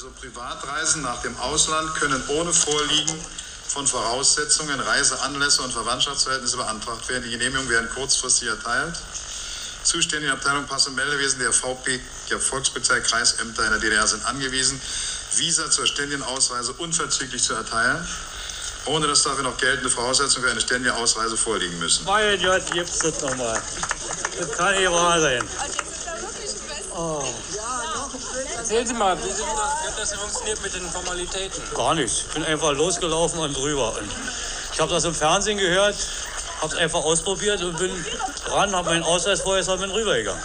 Also Privatreisen nach dem Ausland können ohne Vorliegen von Voraussetzungen, Reiseanlässe und Verwandtschaftsverhältnisse beantragt werden. Die Genehmigungen werden kurzfristig erteilt. Zuständige Abteilung Pass- und Meldewesen der VP, der Volkspolizei, Kreisämter in der DDR sind angewiesen, Visa zur ständigen Ausreise unverzüglich zu erteilen, ohne dass dafür noch geltende Voraussetzungen für eine ständige Ausreise vorliegen müssen. Mein Gott, gibt's das nochmal. Das kann nicht wahr sein. Oh. Erzählen Sie mal, wie hat das funktioniert mit den Formalitäten? Gar nichts. Ich bin einfach losgelaufen und drüber. Und ich habe das im Fernsehen gehört, habe es einfach ausprobiert und bin ran, habe meinen Ausweis vorher und bin rübergegangen.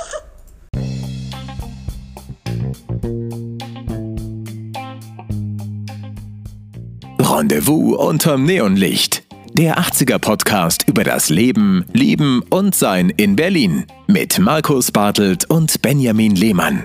Rendezvous unterm Neonlicht. Der 80er-Podcast über das Leben, Lieben und Sein in Berlin. Mit Markus Bartelt und Benjamin Lehmann.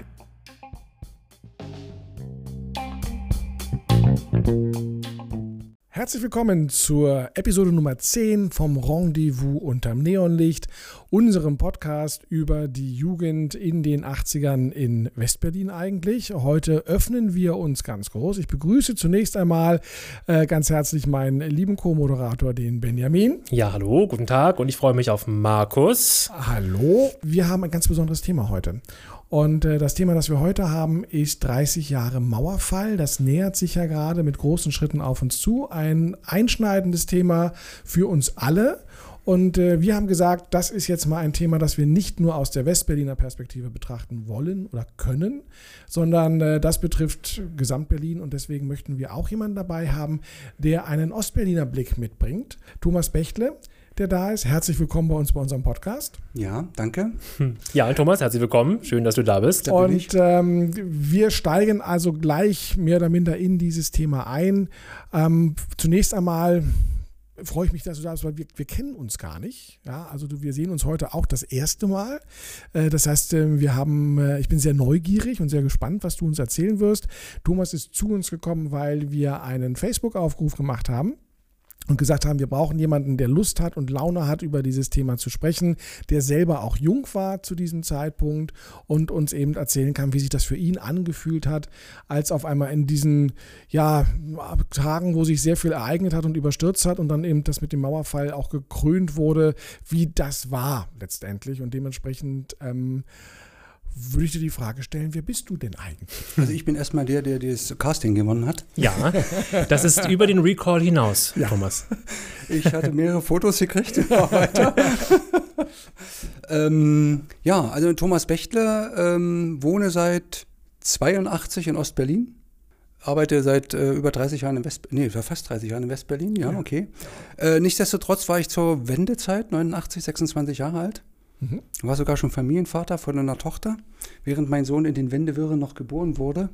Herzlich willkommen zur Episode Nummer 10 vom Rendezvous unterm Neonlicht, unserem Podcast über die Jugend in den 80ern in Westberlin eigentlich. Heute öffnen wir uns ganz groß. Ich begrüße zunächst einmal ganz herzlich meinen lieben Co-Moderator, den Benjamin. Ja, hallo, guten Tag und ich freue mich auf Markus. Hallo, wir haben ein ganz besonderes Thema heute. Und das Thema, das wir heute haben, ist 30 Jahre Mauerfall. Das nähert sich ja gerade mit großen Schritten auf uns zu. Ein einschneidendes Thema für uns alle. Und wir haben gesagt, das ist jetzt mal ein Thema, das wir nicht nur aus der Westberliner Perspektive betrachten wollen oder können, sondern das betrifft Gesamtberlin. Und deswegen möchten wir auch jemanden dabei haben, der einen Ostberliner Blick mitbringt. Thomas Bechtle, der da ist. Herzlich willkommen bei uns bei unserem Podcast. Ja, danke. Ja, Thomas, herzlich willkommen. Schön, dass du da bist. Und wir steigen also gleich mehr oder minder in dieses Thema ein. Zunächst einmal freue ich mich, dass du da bist, weil wir kennen uns gar nicht. Ja, also wir sehen uns heute auch das erste Mal. Das heißt, ich bin sehr neugierig und sehr gespannt, was du uns erzählen wirst. Thomas ist zu uns gekommen, weil wir einen Facebook-Aufruf gemacht haben und gesagt haben, wir brauchen jemanden, der Lust hat und Laune hat, über dieses Thema zu sprechen, der selber auch jung war zu diesem Zeitpunkt und uns eben erzählen kann, wie sich das für ihn angefühlt hat, als auf einmal in diesen Tagen, wo sich sehr viel ereignet hat und überstürzt hat und dann eben das mit dem Mauerfall auch gekrönt wurde, wie das war letztendlich. Und dementsprechend würde ich dir die Frage stellen, wer bist du denn eigentlich? Also ich bin erstmal der das Casting gewonnen hat. Ja, das ist über den Recall hinaus, ja. Thomas. Ich hatte mehrere Fotos gekriegt und auch weiter. Also Thomas Bechtle, wohne seit 82 in Ostberlin. Arbeite seit über 30 Jahren fast 30 Jahren in Westberlin, ja, okay. Nichtsdestotrotz war ich zur Wendezeit, 89, 26 Jahre alt. War sogar schon Familienvater von einer Tochter, während mein Sohn in den Wendewirren noch geboren wurde.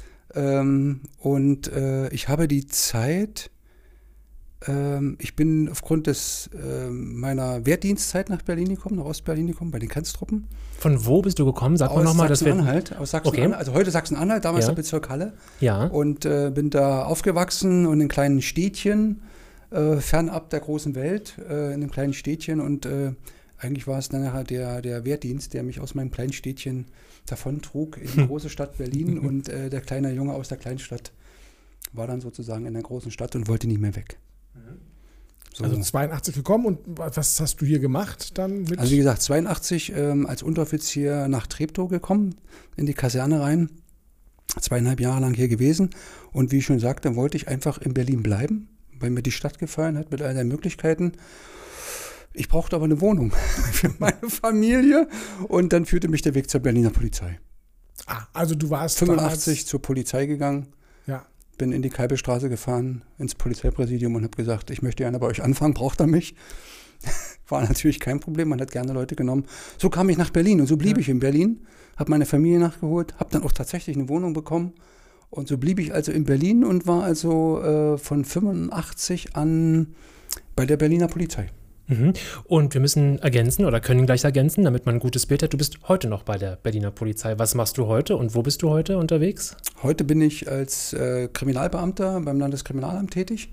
Ich habe die Zeit, ich bin aufgrund meiner Wehrdienstzeit nach Berlin gekommen, nach Ostberlin gekommen, bei den Grenztruppen. Von wo bist du gekommen? Sag mal nochmal. Aus Sachsen-Anhalt, also heute Sachsen-Anhalt, damals der Bezirk Halle. Ja. Und bin da aufgewachsen und in kleinen Städtchen, fernab der großen Welt, in einem kleinen Städtchen und eigentlich war es dann nachher der Wehrdienst, der mich aus meinem kleinen Städtchen davontrug in die große Stadt Berlin und der kleine Junge aus der Kleinstadt war dann sozusagen in der großen Stadt und wollte nicht mehr weg. So. Also 82 gekommen und was hast du hier gemacht dann? Also wie gesagt, 82 als Unteroffizier nach Treptow gekommen, in die Kaserne rein, 2,5 Jahre lang hier gewesen und wie ich schon sagte, wollte ich einfach in Berlin bleiben, weil mir die Stadt gefallen hat mit all den Möglichkeiten. Ich brauchte aber eine Wohnung für meine Familie und dann führte mich der Weg zur Berliner Polizei. Also du warst 85 zur Polizei gegangen, ja. Bin in die Kalbestraße gefahren, ins Polizeipräsidium und habe gesagt, ich möchte gerne bei euch anfangen, braucht ihr mich? War natürlich kein Problem, man hat gerne Leute genommen. So kam ich nach Berlin und so blieb ich in Berlin, habe meine Familie nachgeholt, habe dann auch tatsächlich eine Wohnung bekommen und so blieb ich also in Berlin und war also von 85 an bei der Berliner Polizei. Und wir müssen ergänzen oder können gleich ergänzen, damit man ein gutes Bild hat. Du bist heute noch bei der Berliner Polizei. Was machst du heute und wo bist du heute unterwegs? Heute bin ich als Kriminalbeamter beim Landeskriminalamt tätig.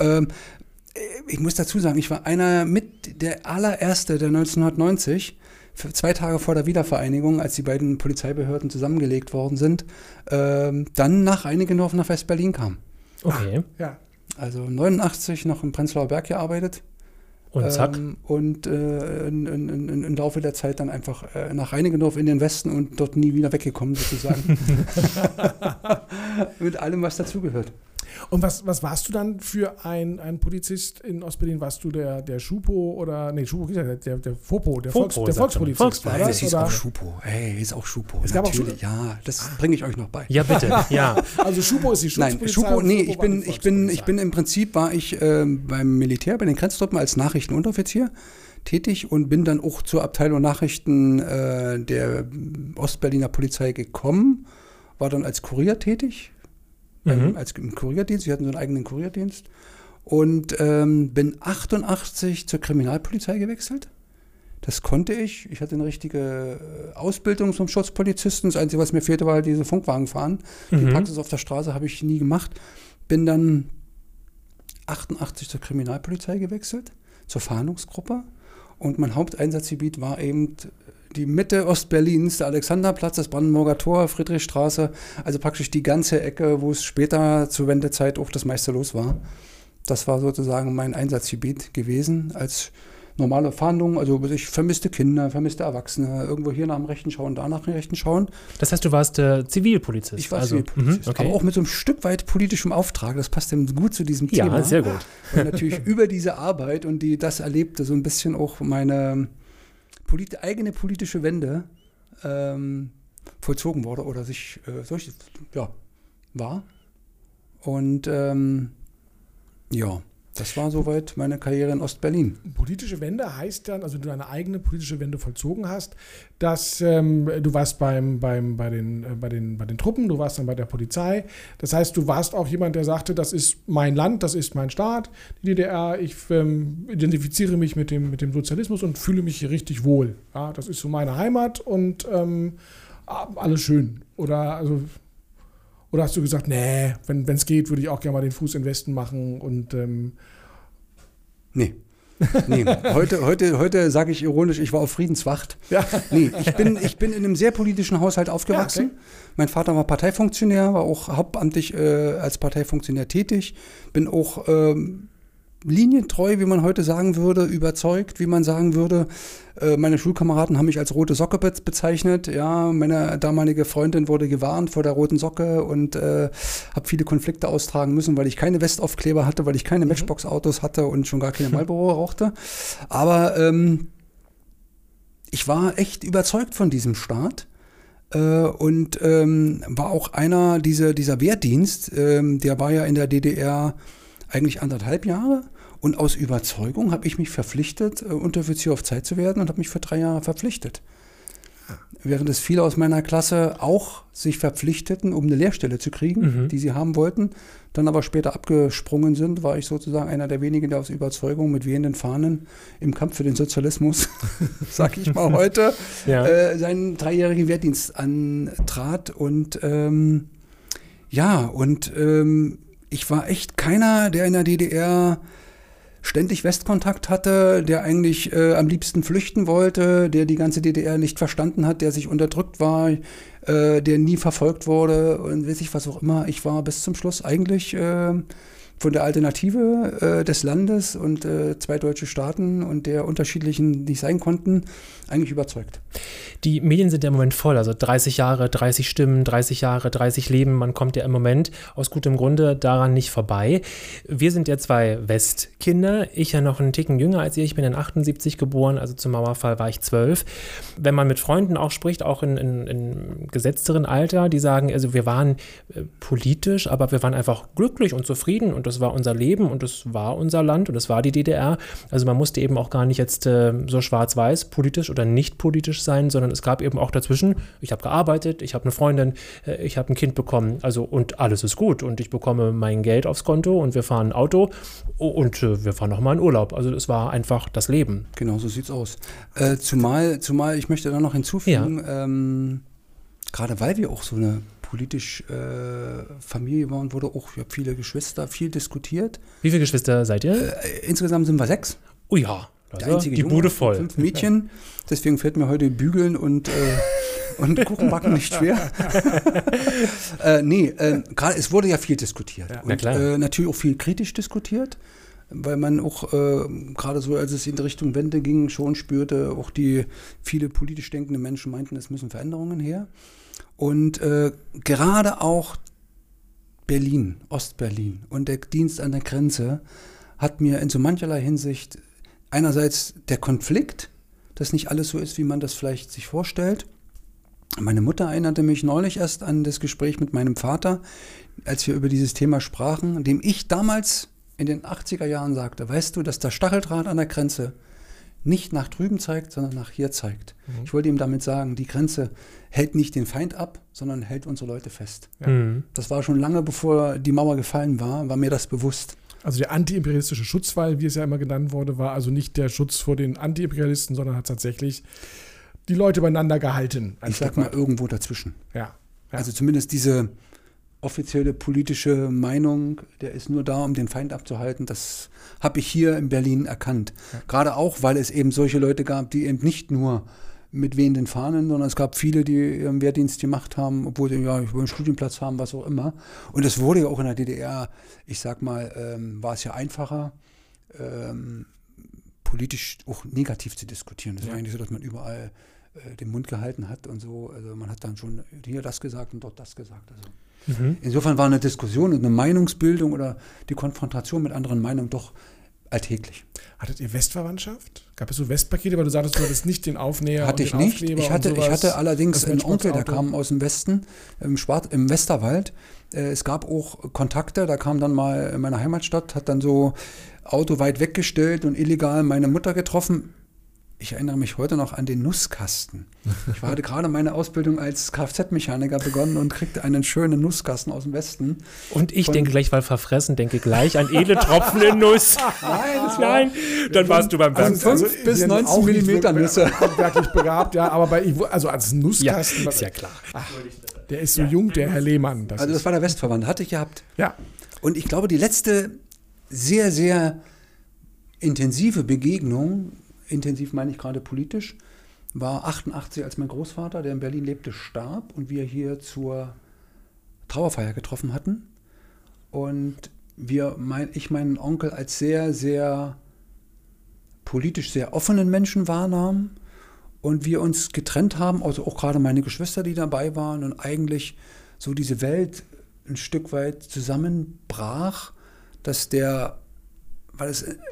Ich muss dazu sagen, ich war einer mit der allererste, der 1990 2 Tage vor der Wiedervereinigung, als die beiden Polizeibehörden zusammengelegt worden sind, dann nach Reinickendorf nach West-Berlin kam. Okay. Ja. Also 89 noch im Prenzlauer Berg gearbeitet. Und zack. Und im Laufe der Zeit dann einfach nach Reinickendorf in den Westen und dort nie wieder weggekommen, sozusagen. Mit allem, was dazugehört. Und was warst du dann für ein Polizist in Ostberlin? Warst du der Schupo oder, nee, Schupo, der Fopo, der Volkspolizist war das? Das hieß auch Schupo. Hey, hieß auch Schupo. Es gab natürlich. Auch ja, das bringe ich euch noch bei. Ja, bitte, ja. Also Schupo ist die Schutzpolizei. Nein, Schupo, nee, ich bin im Prinzip, war ich beim Militär, bei den Grenztruppen als Nachrichtenunteroffizier tätig und bin dann auch zur Abteilung Nachrichten der Ostberliner Polizei gekommen, war dann als Kurier tätig. Als im Kurierdienst, wir hatten so einen eigenen Kurierdienst und bin 88 zur Kriminalpolizei gewechselt. Das konnte ich. Ich hatte eine richtige Ausbildung zum Schutzpolizisten. Das Einzige, was mir fehlte, war halt diese Funkwagen fahren. Die Praxis auf der Straße habe ich nie gemacht. Bin dann 88 zur Kriminalpolizei gewechselt, zur Fahndungsgruppe. Und mein Haupteinsatzgebiet war eben die Mitte Ostberlins, der Alexanderplatz, das Brandenburger Tor, Friedrichstraße, also praktisch die ganze Ecke, wo es später zur Wendezeit auch das meiste los war. Das war sozusagen mein Einsatzgebiet gewesen als normale Fahndung, also ich vermisste Kinder, vermisste Erwachsene, irgendwo hier nach dem Rechten schauen, da nach dem Rechten schauen. Das heißt, du warst Zivilpolizist? Ich war Zivilpolizist, okay. Aber auch mit so einem Stück weit politischem Auftrag, das passt eben gut zu diesem Thema. Ja, sehr gut. Und natürlich über diese Arbeit und das erlebte so ein bisschen auch meine eigene politische Wende vollzogen wurde oder sich war. Und das war soweit meine Karriere in Ostberlin. Politische Wende heißt dann, also du eine eigene politische Wende vollzogen hast, dass du warst bei den Truppen, du warst dann bei der Polizei. Das heißt, du warst auch jemand, der sagte, das ist mein Land, das ist mein Staat, die DDR. Ich identifiziere mich mit dem Sozialismus und fühle mich hier richtig wohl. Ja, das ist so meine Heimat und alles schön. Oder hast du gesagt, nee, wenn es geht, würde ich auch gerne mal den Fuß in den Westen machen und Nee. Heute sage ich ironisch, ich war auf Friedenswacht. Ja. Nee, ich bin in einem sehr politischen Haushalt aufgewachsen. Ja, okay. Mein Vater war Parteifunktionär, war auch hauptamtlich als Parteifunktionär tätig. Bin auch linientreu, wie man heute sagen würde, überzeugt, wie man sagen würde. Meine Schulkameraden haben mich als rote Socke bezeichnet. Ja, meine damalige Freundin wurde gewarnt vor der roten Socke und habe viele Konflikte austragen müssen, weil ich keine Westaufkleber hatte, weil ich keine Matchbox-Autos hatte und schon gar keine Marlboro rauchte. Aber ich war echt überzeugt von diesem Staat. Und war auch einer dieser Wehrdienst, der war ja in der DDR eigentlich 1,5 Jahre. Und aus Überzeugung habe ich mich verpflichtet, Unteroffizier auf Zeit zu werden und habe mich für 3 Jahre verpflichtet. Während es viele aus meiner Klasse auch sich verpflichteten, um eine Lehrstelle zu kriegen, die sie haben wollten, dann aber später abgesprungen sind, war ich sozusagen einer der wenigen, der aus Überzeugung mit wehenden Fahnen im Kampf für den Sozialismus, sag ich mal heute, seinen 3-jährigen Wehrdienst antrat. Und ich war echt keiner, der in der DDR ständig Westkontakt hatte, der eigentlich am liebsten flüchten wollte, der die ganze DDR nicht verstanden hat, der sich unterdrückt war, der nie verfolgt wurde und weiß ich was auch immer. Ich war bis zum Schluss eigentlich von der Alternative des Landes und 2 deutsche Staaten und der unterschiedlichen, die sein konnten, eigentlich überzeugt. Die Medien sind ja im Moment voll, also 30 Jahre, 30 Stimmen, 30 Jahre, 30 Leben. Man kommt ja im Moment aus gutem Grunde daran nicht vorbei. Wir sind ja 2 Westkinder. Ich ja noch einen Ticken jünger als ihr. Ich bin in 78 geboren, also zum Mauerfall war ich 12. Wenn man mit Freunden auch spricht, auch in gesetzteren Alter, die sagen, also wir waren politisch, aber wir waren einfach glücklich und zufrieden und das war unser Leben und das war unser Land und das war die DDR. Also man musste eben auch gar nicht jetzt so schwarz-weiß, politisch oder nicht politisch sein, sondern es gab eben auch dazwischen, ich habe gearbeitet, ich habe eine Freundin, ich habe ein Kind bekommen, also und alles ist gut und ich bekomme mein Geld aufs Konto und wir fahren ein Auto und wir fahren nochmal in Urlaub. Also es war einfach das Leben. Genau, so sieht's aus. Zumal ich möchte da noch hinzufügen, gerade weil wir auch so eine politisch Familie waren, wurde auch, ich habe viele Geschwister, viel diskutiert. Wie viele Geschwister seid ihr? Insgesamt sind wir 6. Oh ja. Der einzige die Junge, Bude voll. 5 Mädchen. Deswegen fällt mir heute Bügeln und Kuchenbacken nicht schwer. Gerade es wurde ja viel diskutiert. Ja. Und natürlich auch viel kritisch diskutiert, weil man auch gerade so, als es in Richtung Wende ging, schon spürte, auch die viele politisch denkende Menschen meinten, es müssen Veränderungen her. Und gerade auch Berlin, Ostberlin und der Dienst an der Grenze hat mir in so mancherlei Hinsicht einerseits der Konflikt, dass nicht alles so ist, wie man das vielleicht sich vorstellt. Meine Mutter erinnerte mich neulich erst an das Gespräch mit meinem Vater, als wir über dieses Thema sprachen, dem ich damals in den 80er Jahren sagte, weißt du, dass der Stacheldraht an der Grenze nicht nach drüben zeigt, sondern nach hier zeigt. Ich wollte ihm damit sagen, die Grenze hält nicht den Feind ab, sondern hält unsere Leute fest. Das war schon lange bevor die Mauer gefallen war mir das bewusst. Also der antiimperialistische Schutzwall, wie es ja immer genannt wurde, war also nicht der Schutz vor den Antiimperialisten, sondern hat tatsächlich die Leute beieinander gehalten. Ich sag mal irgendwo dazwischen. Ja. Also zumindest diese offizielle politische Meinung, der ist nur da, um den Feind abzuhalten. Das habe ich hier in Berlin erkannt. Ja. Gerade auch, weil es eben solche Leute gab, die eben nicht nur mit wehenden Fahnen, sondern es gab viele, die ihren Wehrdienst gemacht haben, obwohl sie einen Studienplatz haben, was auch immer. Und es wurde ja auch in der DDR, ich sag mal, war es ja einfacher, politisch auch negativ zu diskutieren. Das war eigentlich so, dass man überall den Mund gehalten hat und so. Also man hat dann schon hier das gesagt und dort das gesagt. Also insofern war eine Diskussion und eine Meinungsbildung oder die Konfrontation mit anderen Meinungen doch alltäglich. Hattet ihr Westverwandtschaft? Gab es so Westpakete, weil du sagtest, du hattest nicht den Aufnäher hatte und ich den nicht. Aufkleber Ich hatte allerdings einen Onkel, der kam aus dem Westen, im Westerwald. Es gab auch Kontakte, da kam dann mal in meiner Heimatstadt, hat dann so Auto weit weggestellt und illegal meine Mutter getroffen. Ich erinnere mich heute noch an den Nusskasten. Ich hatte gerade meine Ausbildung als Kfz-Mechaniker begonnen und kriegte einen schönen Nusskasten aus dem Westen. Und ich denke gleich, weil verfressen, denke gleich an edle Tropfen in Nuss. Nein, dann warst du beim Werk. 5 bis 19 Millimeter Nüsse. Wirklich begabt, ja, aber also als Nusskasten. Ja, ist ja klar. Ach, der ist so jung, der Herr Lehmann. Das war der Westverwandte, hatte ich gehabt. Ja. Und ich glaube, die letzte sehr, sehr intensive Begegnung, intensiv meine ich gerade politisch, war 88, als mein Großvater, der in Berlin lebte, starb und wir hier zur Trauerfeier getroffen hatten. Und ich meinen Onkel als sehr, sehr politisch sehr offenen Menschen wahrnahmen und wir uns getrennt haben, also auch gerade meine Geschwister, die dabei waren und eigentlich so diese Welt ein Stück weit zusammenbrach, dass weil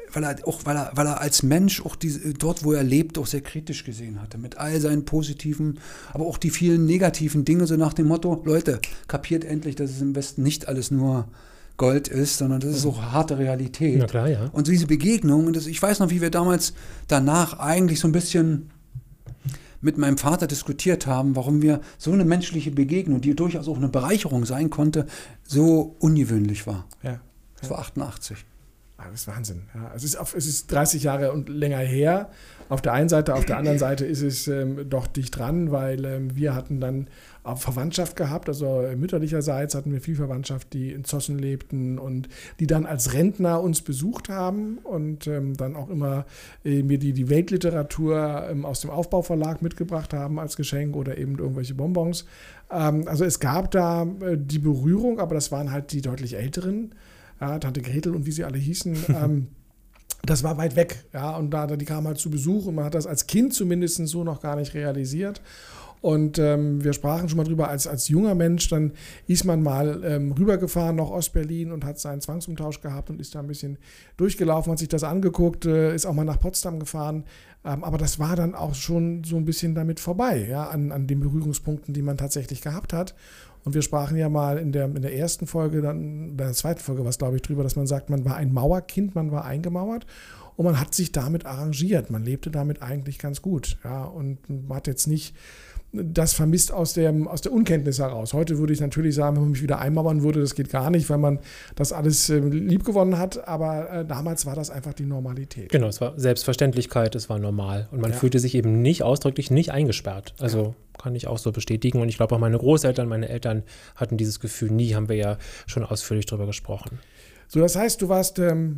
er als Mensch auch dort, wo er lebt, auch sehr kritisch gesehen hatte, mit all seinen positiven, aber auch die vielen negativen Dinge, so nach dem Motto, Leute, kapiert endlich, dass es im Westen nicht alles nur Gold ist, sondern das ist auch harte Realität. Na klar, ja. Und diese Begegnung, und ich weiß noch, wie wir damals danach eigentlich so ein bisschen mit meinem Vater diskutiert haben, warum wir so eine menschliche Begegnung, die durchaus auch eine Bereicherung sein konnte, so ungewöhnlich war. Ja. Das war 88. Das ist Wahnsinn. Ja, es ist 30 Jahre und länger her. Auf der einen Seite, auf der anderen Seite ist es doch dicht dran, weil wir hatten dann auch Verwandtschaft gehabt, also mütterlicherseits hatten wir viel Verwandtschaft, die in Zossen lebten und die dann als Rentner uns besucht haben und dann auch immer mir die Weltliteratur aus dem Aufbauverlag mitgebracht haben als Geschenk oder eben irgendwelche Bonbons. Also es gab da die Berührung, aber das waren halt die deutlich älteren. Ja, Tante Gretel und wie sie alle hießen, das war weit weg. Ja, und die kamen halt zu Besuch und man hat das als Kind zumindest so noch gar nicht realisiert. Und wir sprachen schon mal drüber, als junger Mensch, dann ist man mal rübergefahren nach Ostberlin und hat seinen Zwangsumtausch gehabt und ist da ein bisschen durchgelaufen, hat sich das angeguckt, ist auch mal nach Potsdam gefahren. Aber das war dann auch schon so ein bisschen damit vorbei, ja, an den Berührungspunkten, die man tatsächlich gehabt hat. Und wir sprachen ja mal in der ersten Folge, dann in der zweiten Folge war es, glaube ich, drüber, dass man sagt, man war ein Mauerkind, man war eingemauert und man hat sich damit arrangiert. Man lebte damit eigentlich ganz gut. Ja, und man hat jetzt nicht das vermisst aus der Unkenntnis heraus. Heute würde ich natürlich sagen, wenn man mich wieder einmauern würde, das geht gar nicht, weil man das alles liebgewonnen hat, aber damals war das einfach die Normalität. Genau, es war Selbstverständlichkeit, es war normal und man fühlte sich eben ausdrücklich nicht eingesperrt. Also kann ich auch so bestätigen und ich glaube auch meine Großeltern, meine Eltern hatten dieses Gefühl nie, haben wir ja schon ausführlich drüber gesprochen. So, das heißt, du warst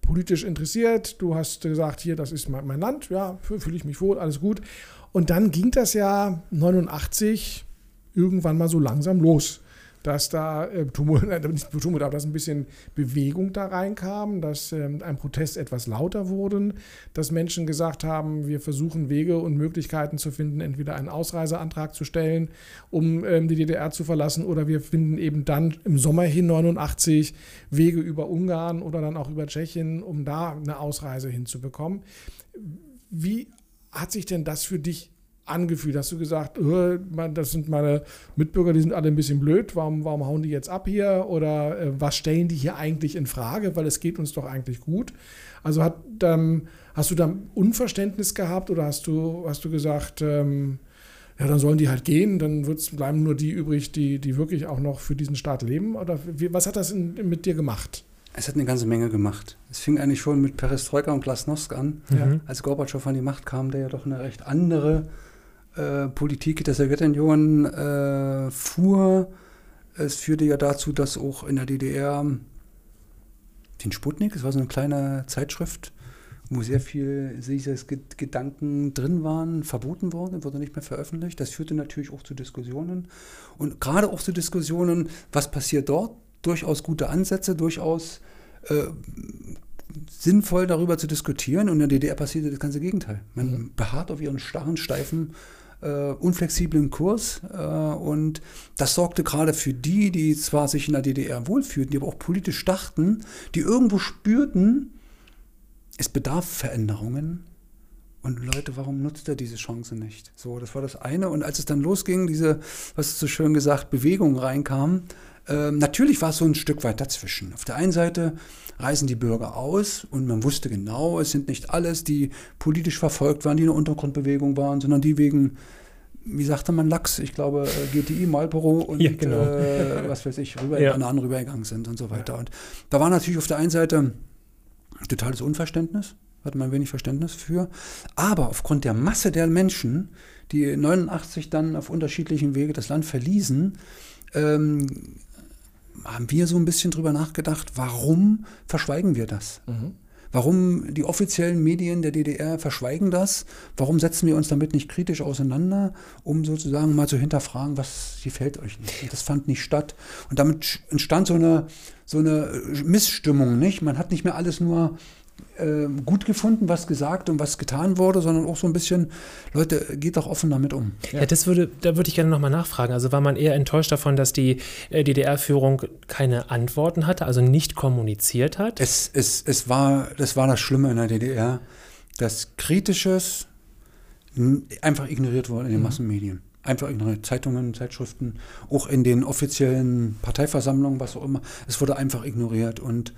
politisch interessiert, du hast gesagt, hier, das ist mein Land, ja, fühle ich mich wohl, alles gut. Und dann ging das ja 89 irgendwann mal so langsam los, dass da dass ein bisschen Bewegung da reinkam, dass ein Protest etwas lauter wurde, dass Menschen gesagt haben, wir versuchen Wege und Möglichkeiten zu finden, entweder einen Ausreiseantrag zu stellen, um die DDR zu verlassen, oder wir finden eben dann im Sommer hin 89 Wege über Ungarn oder dann auch über Tschechien, um da eine Ausreise hinzubekommen. Wie hat sich denn das für dich angefühlt? Hast du gesagt, das sind meine Mitbürger, die sind alle ein bisschen blöd, warum hauen die jetzt ab hier? Oder was stellen die hier eigentlich in Frage? Weil es geht uns doch eigentlich gut. Also hast du da Unverständnis gehabt oder hast du gesagt, ja, dann sollen die halt gehen, dann bleiben nur die übrig, die wirklich auch noch für diesen Staat leben? Oder was hat das mit dir gemacht? Es hat eine ganze Menge gemacht. Es fing eigentlich schon mit Perestroika und Glasnost an, als Gorbatschow an die Macht kam, der ja doch eine recht andere Politik der Sowjetunion fuhr. Es führte ja dazu, dass auch in der DDR den Sputnik, es war so eine kleine Zeitschrift, wo sehr viel Gedanken drin waren, verboten worden, wurde nicht mehr veröffentlicht. Das führte natürlich auch zu Diskussionen. Und gerade auch zu Diskussionen, was passiert dort? Durchaus gute Ansätze, durchaus sinnvoll darüber zu diskutieren. Und in der DDR passierte das ganze Gegenteil. Man beharrt auf ihren starren, steifen, unflexiblen Kurs. Und das sorgte gerade für die zwar sich in der DDR wohlfühlten, die aber auch politisch dachten, die irgendwo spürten, es bedarf Veränderungen. Und Leute, warum nutzt er diese Chance nicht? So, das war das eine. Und als es dann losging, diese, was du so schön gesagt, Bewegung reinkam, natürlich war es so ein Stück weit dazwischen. Auf der einen Seite reisen die Bürger aus und man wusste genau, es sind nicht alles, die politisch verfolgt waren, die in der Untergrundbewegung waren, sondern die wegen, wie sagte man, Lachs, ich glaube GTI, Marlboro und was weiß ich, an anderen rübergegangen sind und so weiter. Und da war natürlich auf der einen Seite totales Unverständnis, hatte man wenig Verständnis für, aber aufgrund der Masse der Menschen, die 89 dann auf unterschiedlichen Wege das Land verließen, haben wir so ein bisschen drüber nachgedacht, warum verschweigen wir das? Warum die offiziellen Medien der DDR verschweigen das? Warum setzen wir uns damit nicht kritisch auseinander, um sozusagen mal zu hinterfragen, was gefällt euch nicht? Und das fand nicht statt. Und damit entstand so eine Missstimmung, nicht? Man hat nicht mehr alles nur gut gefunden, was gesagt und was getan wurde, sondern auch so ein bisschen, Leute, geht doch offen damit um. Ja, da würde ich gerne nochmal nachfragen. Also war man eher enttäuscht davon, dass die DDR-Führung keine Antworten hatte, also nicht kommuniziert hat? Das war das Schlimme in der DDR, dass Kritisches einfach ignoriert wurde in den Massenmedien. Einfach ignoriert. Zeitungen, Zeitschriften, auch in den offiziellen Parteiversammlungen, was auch immer. Es wurde einfach ignoriert und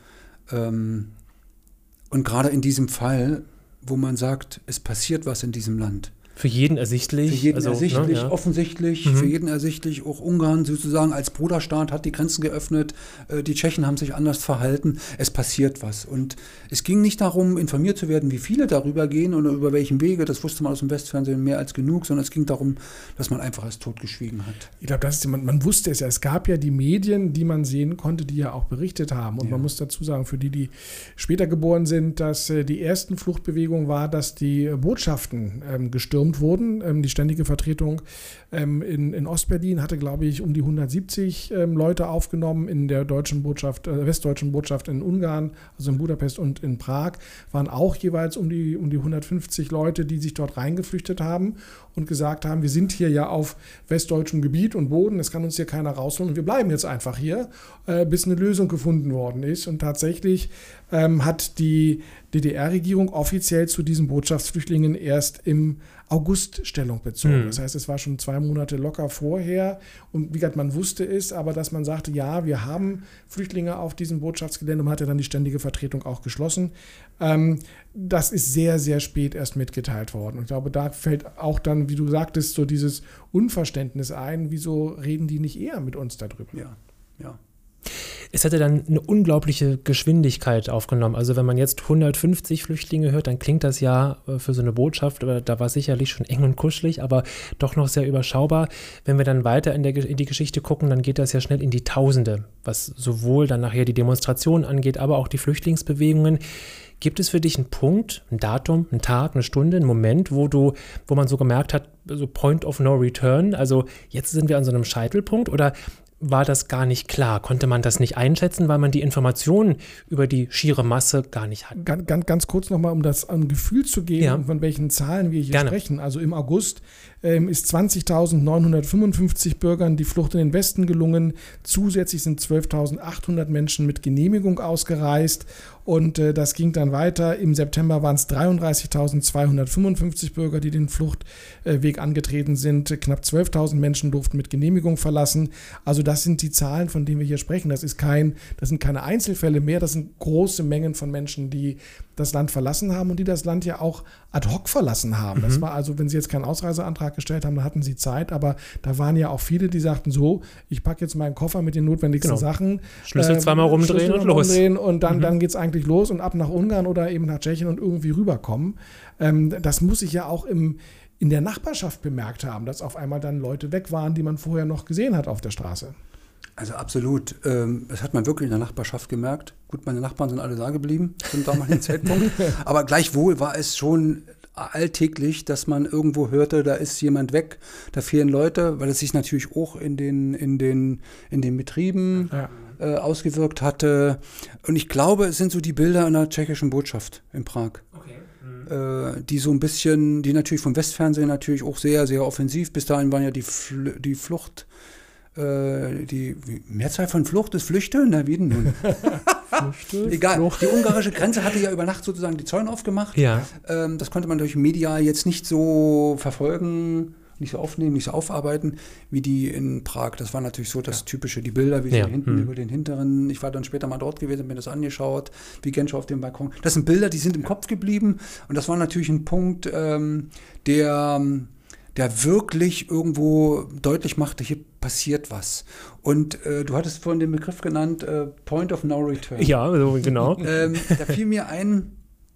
gerade in diesem Fall, wo man sagt, es passiert was in diesem Land. Für jeden ersichtlich. Für jeden ersichtlich, offensichtlich, für jeden ersichtlich. Auch Ungarn sozusagen als Bruderstaat hat die Grenzen geöffnet. Die Tschechen haben sich anders verhalten. Es passiert was. Und es ging nicht darum, informiert zu werden, wie viele darüber gehen oder über welchen Wege. Das wusste man aus dem Westfernsehen mehr als genug, sondern es ging darum, dass man einfach als totgeschwiegen hat. Ich glaube, man wusste es ja. Es gab ja die Medien, die man sehen konnte, die ja auch berichtet haben. Und man muss dazu sagen, für die später geboren sind, dass die ersten Fluchtbewegungen war, dass die Botschaften gestürmt wurden. Die ständige Vertretung in Ostberlin hatte, glaube ich, um die 170 Leute aufgenommen. In der deutschen Botschaft, westdeutschen Botschaft in Ungarn, also in Budapest und in Prag, waren auch jeweils um die 150 Leute, die sich dort reingeflüchtet haben und gesagt haben, wir sind hier ja auf westdeutschem Gebiet und Boden, es kann uns hier keiner rausholen und wir bleiben jetzt einfach hier, bis eine Lösung gefunden worden ist. Und tatsächlich hat die DDR-Regierung offiziell zu diesen Botschaftsflüchtlingen erst im August Stellung bezogen. Das heißt, es war schon 2 Monate locker vorher und wie gesagt, man wusste es, aber dass man sagte, ja, wir haben Flüchtlinge auf diesem Botschaftsgelände, man hat ja dann die ständige Vertretung auch geschlossen. Das ist sehr, sehr spät erst mitgeteilt worden. Und ich glaube, da fällt auch dann, wie du sagtest, so dieses Unverständnis ein, wieso reden die nicht eher mit uns darüber? Ja. Es hätte dann eine unglaubliche Geschwindigkeit aufgenommen. Also wenn man jetzt 150 Flüchtlinge hört, dann klingt das ja für so eine Botschaft, da war sicherlich schon eng und kuschelig, aber doch noch sehr überschaubar. Wenn wir dann weiter in die Geschichte gucken, dann geht das ja schnell in die Tausende, was sowohl dann nachher die Demonstrationen angeht, aber auch die Flüchtlingsbewegungen. Gibt es für dich einen Punkt, ein Datum, einen Tag, eine Stunde, einen Moment, wo man so gemerkt hat, so Point of No Return, also jetzt sind wir an so einem Scheitelpunkt, oder war das gar nicht klar? Konnte man das nicht einschätzen, weil man die Informationen über die schiere Masse gar nicht hat? Ganz kurz nochmal, um das ein Gefühl zu geben, von welchen Zahlen wir hier sprechen. Also im August ist 20.955 Bürgern die Flucht in den Westen gelungen. Zusätzlich sind 12.800 Menschen mit Genehmigung ausgereist. Und das ging dann weiter. Im September waren es 33.255 Bürger, die den Fluchtweg angetreten sind. Knapp 12.000 Menschen durften mit Genehmigung verlassen. Also das sind die Zahlen, von denen wir hier sprechen. Das sind keine Einzelfälle mehr. Das sind große Mengen von Menschen, die das Land verlassen haben und die das Land ja auch ad hoc verlassen haben. Das war also, wenn sie jetzt keinen Ausreiseantrag gestellt haben, dann hatten sie Zeit. Aber da waren ja auch viele, die sagten so, ich packe jetzt meinen Koffer mit den notwendigsten Sachen. Schlüssel zweimal rumdrehen und los. Und dann geht es eigentlich los und ab nach Ungarn oder eben nach Tschechien und irgendwie rüberkommen. Das muss ich ja auch in der Nachbarschaft bemerkt haben, dass auf einmal dann Leute weg waren, die man vorher noch gesehen hat auf der Straße. Also absolut. Das hat man wirklich in der Nachbarschaft gemerkt. Gut, meine Nachbarn sind alle da geblieben zum damaligen Zeitpunkt. Aber gleichwohl war es schon alltäglich, dass man irgendwo hörte, da ist jemand weg, da fehlen Leute, weil es sich natürlich auch in den Betrieben ausgewirkt hatte. Und ich glaube, es sind so die Bilder in der tschechischen Botschaft in Prag. Okay. Die so ein bisschen, die natürlich vom Westfernsehen natürlich auch sehr, sehr offensiv. Bis dahin waren ja die Flucht, die Mehrzahl von Flucht ist Flüchte? Na, wie denn nun? Flüchte, egal. Flucht. Die ungarische Grenze hatte ja über Nacht sozusagen die Zäune aufgemacht. Ja. Das konnte man durch medial jetzt nicht so verfolgen, nicht so aufnehmen, nicht so aufarbeiten, wie die in Prag. Das war natürlich so das Typische, die Bilder, wie sie hinten über den hinteren, ich war dann später mal dort gewesen, mir das angeschaut, wie Genscher auf dem Balkon. Das sind Bilder, die sind im Kopf geblieben und das war natürlich ein Punkt, der wirklich irgendwo deutlich machte, hier passiert was. Und du hattest vorhin den Begriff genannt, Point of No Return. Ja, so, genau. Da fiel mir ein,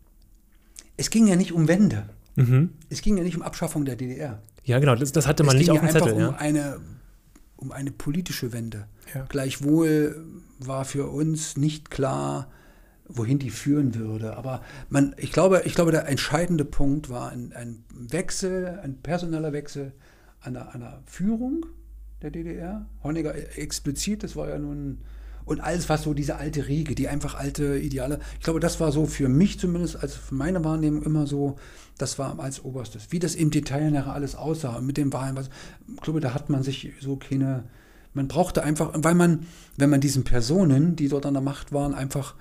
es ging ja nicht um Wende. Es ging ja nicht um Abschaffung der DDR. Ja, genau, das hatte man nicht auf dem Zettel. Es ging einfach um eine politische Wende. Ja. Gleichwohl war für uns nicht klar, wohin die führen würde. Aber ich glaube, der entscheidende Punkt war ein Wechsel, ein personeller Wechsel an der Führung der DDR. Honecker explizit, das war ja nun, und alles, was so diese alte Riege, die einfach alte Ideale, ich glaube, das war so für mich zumindest, also für meine Wahrnehmung immer so, das war als Oberstes. Wie das im Detail nachher alles aussah und mit den Wahlen, ich glaube, da hat man sich so man brauchte einfach, weil wenn man diesen Personen, die dort an der Macht waren, einfach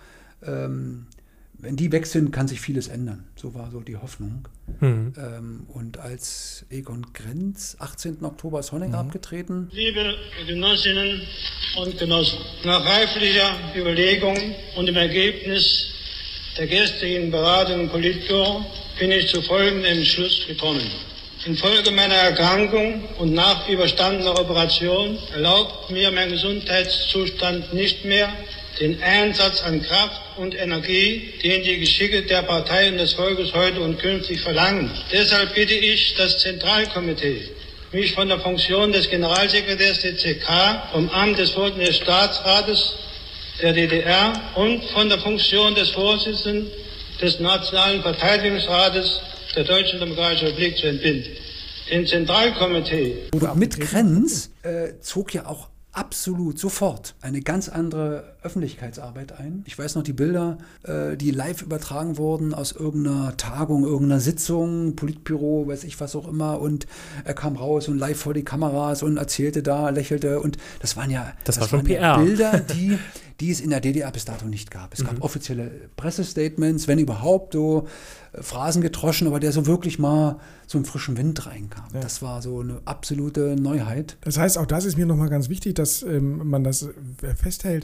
wenn die weg sind, kann sich vieles ändern. So war so die Hoffnung. Und als Egon Krenz, 18. Oktober ist Honecker abgetreten. Liebe Genossinnen und Genossen, nach reiflicher Überlegung und dem Ergebnis der gestrigen Beratung im Politbüro bin ich zu folgendem Entschluss gekommen. Infolge meiner Erkrankung und nach überstandener Operation erlaubt mir mein Gesundheitszustand nicht mehr, den Einsatz an Kraft und Energie, den die Geschicke der Partei und des Volkes heute und künftig verlangen. Deshalb bitte ich das Zentralkomitee, mich von der Funktion des Generalsekretärs der CK, vom Amt des Vorsitzenden des Staatsrates der DDR und von der Funktion des Vorsitzenden des Nationalen Verteidigungsrates der Deutschen Demokratischen Republik zu entbinden. Im Zentralkomitee. Mit Krenz zog ja auch absolut sofort eine ganz andere Öffentlichkeitsarbeit ein. Ich weiß noch die Bilder, die live übertragen wurden aus irgendeiner Tagung, irgendeiner Sitzung, Politbüro, weiß ich was auch immer, und er kam raus und live vor die Kameras und erzählte da, lächelte, und das waren ja Bilder, die es in der DDR bis dato nicht gab. Es gab offizielle Pressestatements, wenn überhaupt, so Phrasen gedroschen, aber der so wirklich mal so einen frischen Wind reinkam. Ja. Das war so eine absolute Neuheit. Das heißt, auch das ist mir nochmal ganz wichtig, dass man das festhält.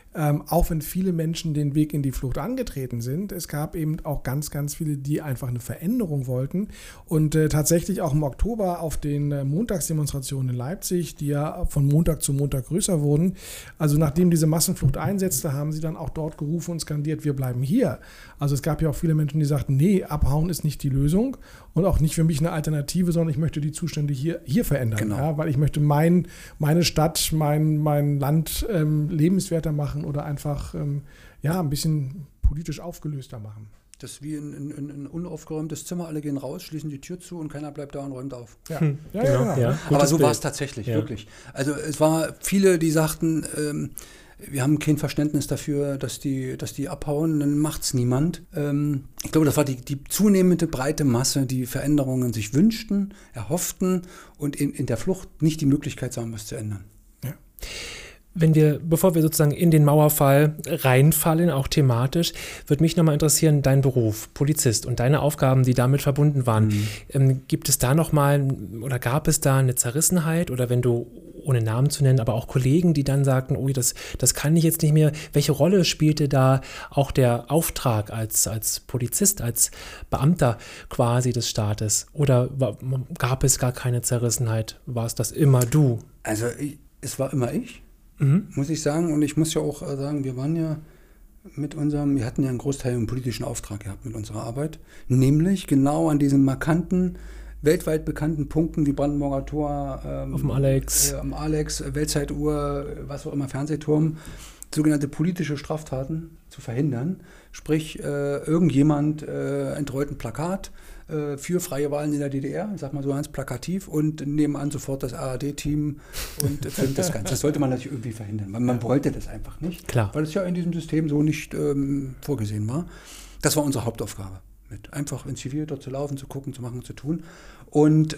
auch wenn viele Menschen den Weg in die Flucht angetreten sind, es gab eben auch ganz, ganz viele, die einfach eine Veränderung wollten. Und tatsächlich auch im Oktober auf den Montagsdemonstrationen in Leipzig, die ja von Montag zu Montag größer wurden, also nachdem diese Massenflucht einsetzte, haben sie dann auch dort gerufen und skandiert, wir bleiben hier. Also es gab ja auch viele Menschen, die sagten, nee, abhauen ist nicht die Lösung und auch nicht für mich eine Alternative, sondern ich möchte die Zustände hier verändern. Genau. Ja, weil ich möchte meine Stadt, mein Land lebenswerter machen oder einfach ein bisschen politisch aufgelöster machen. Das ist wie ein unaufgeräumtes Zimmer, alle gehen raus, schließen die Tür zu und keiner bleibt da und räumt auf. Ja, Genau. Ja. Aber so Bild. war es tatsächlich, wirklich. Also es war viele, die sagten, wir haben kein Verständnis dafür, dass die abhauen, dann macht es niemand. Ich glaube, das war die zunehmende breite Masse, die Veränderungen sich wünschten, erhofften und in der Flucht nicht die Möglichkeit sahen, was zu ändern. Ja. Bevor wir sozusagen in den Mauerfall reinfallen, auch thematisch, würde mich nochmal interessieren, dein Beruf, Polizist und deine Aufgaben, die damit verbunden waren. Gibt es da nochmal oder gab es da eine Zerrissenheit oder wenn du, ohne Namen zu nennen, aber auch Kollegen, die dann sagten, oh, das kann ich jetzt nicht mehr. Welche Rolle spielte da auch der Auftrag als Polizist, als Beamter quasi des Staates? Oder gab es gar keine Zerrissenheit? War es das immer du? Also es war immer ich. Muss ich sagen, und ich muss ja auch sagen, wir hatten ja einen Großteil einen politischen Auftrag gehabt mit unserer Arbeit, nämlich genau an diesen markanten, weltweit bekannten Punkten wie Brandenburger Tor, auf dem Alex, am Alex, Weltzeituhr, was auch immer, Fernsehturm, sogenannte politische Straftaten zu verhindern. Sprich, irgendjemand entrollt ein Plakat für freie Wahlen in der DDR, ich sag mal so ganz plakativ, und nebenan sofort das ARD-Team und filmt das Ganze. Das sollte man natürlich irgendwie verhindern, weil man wollte das einfach nicht, klar, weil es ja in diesem System so nicht vorgesehen war. Das war unsere Hauptaufgabe, einfach in Zivil dort zu laufen, zu gucken, zu machen, zu tun. Und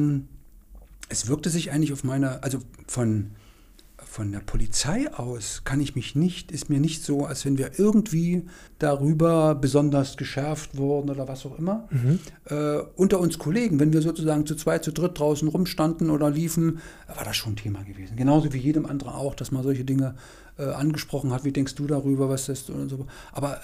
es wirkte sich eigentlich auf also von der Polizei aus ist mir nicht so, als wenn wir irgendwie darüber besonders geschärft wurden oder was auch immer. Unter uns Kollegen, wenn wir sozusagen zu zweit, zu dritt draußen rumstanden oder liefen, war das schon ein Thema gewesen. Genauso wie jedem anderen auch, dass man solche Dinge angesprochen hat. Wie denkst du darüber, was das und so. Aber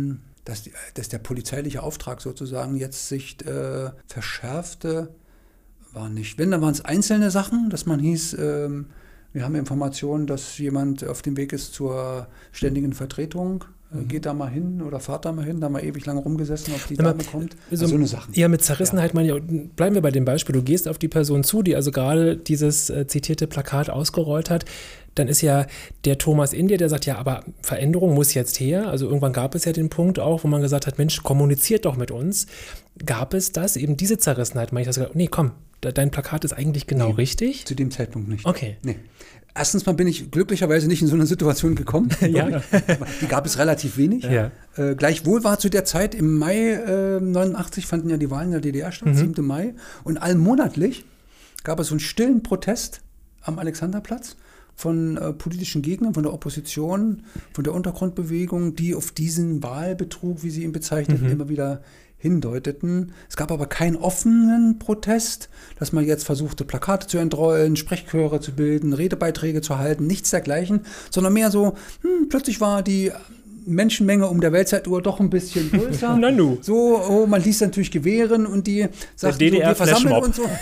dass der polizeiliche Auftrag sozusagen jetzt sich verschärfte, war nicht. Wenn, dann waren es einzelne Sachen, dass man hieß, wir haben Informationen, dass jemand auf dem Weg ist zur ständigen Vertretung. Geht da mal hin oder fahrt da mal hin, da mal ewig lange rumgesessen, ob die Dame kommt. So eine Sache. Ja, mit Zerrissenheit meine ich, bleiben wir bei dem Beispiel, du gehst auf die Person zu, die also gerade dieses zitierte Plakat ausgerollt hat. Dann ist ja der Thomas in dir, der sagt, ja, aber Veränderung muss jetzt her. Also irgendwann gab es ja den Punkt auch, wo man gesagt hat, Mensch, kommuniziert doch mit uns. Gab es das, eben diese Zerrissenheit? Meine ich das gesagt, nee, komm, dein Plakat ist eigentlich genau richtig? Zu dem Zeitpunkt nicht. Okay. Nee. Erstens mal bin ich glücklicherweise nicht in so eine Situation gekommen. Ja. Die gab es relativ wenig. Ja. Gleichwohl war zu der Zeit, im Mai 89 fanden ja die Wahlen in der DDR statt, 7. Mai. Und allmonatlich gab es so einen stillen Protest am Alexanderplatz von politischen Gegnern, von der Opposition, von der Untergrundbewegung, die auf diesen Wahlbetrug, wie sie ihn bezeichneten, immer wieder hindeuteten. Es gab aber keinen offenen Protest, dass man jetzt versuchte, Plakate zu entrollen, Sprechchöre zu bilden, Redebeiträge zu halten, nichts dergleichen, sondern mehr so, plötzlich war die Menschenmenge um der Weltzeituhr doch ein bisschen größer. So, man ließ natürlich gewähren und die sagten, so, wir versammeln und so.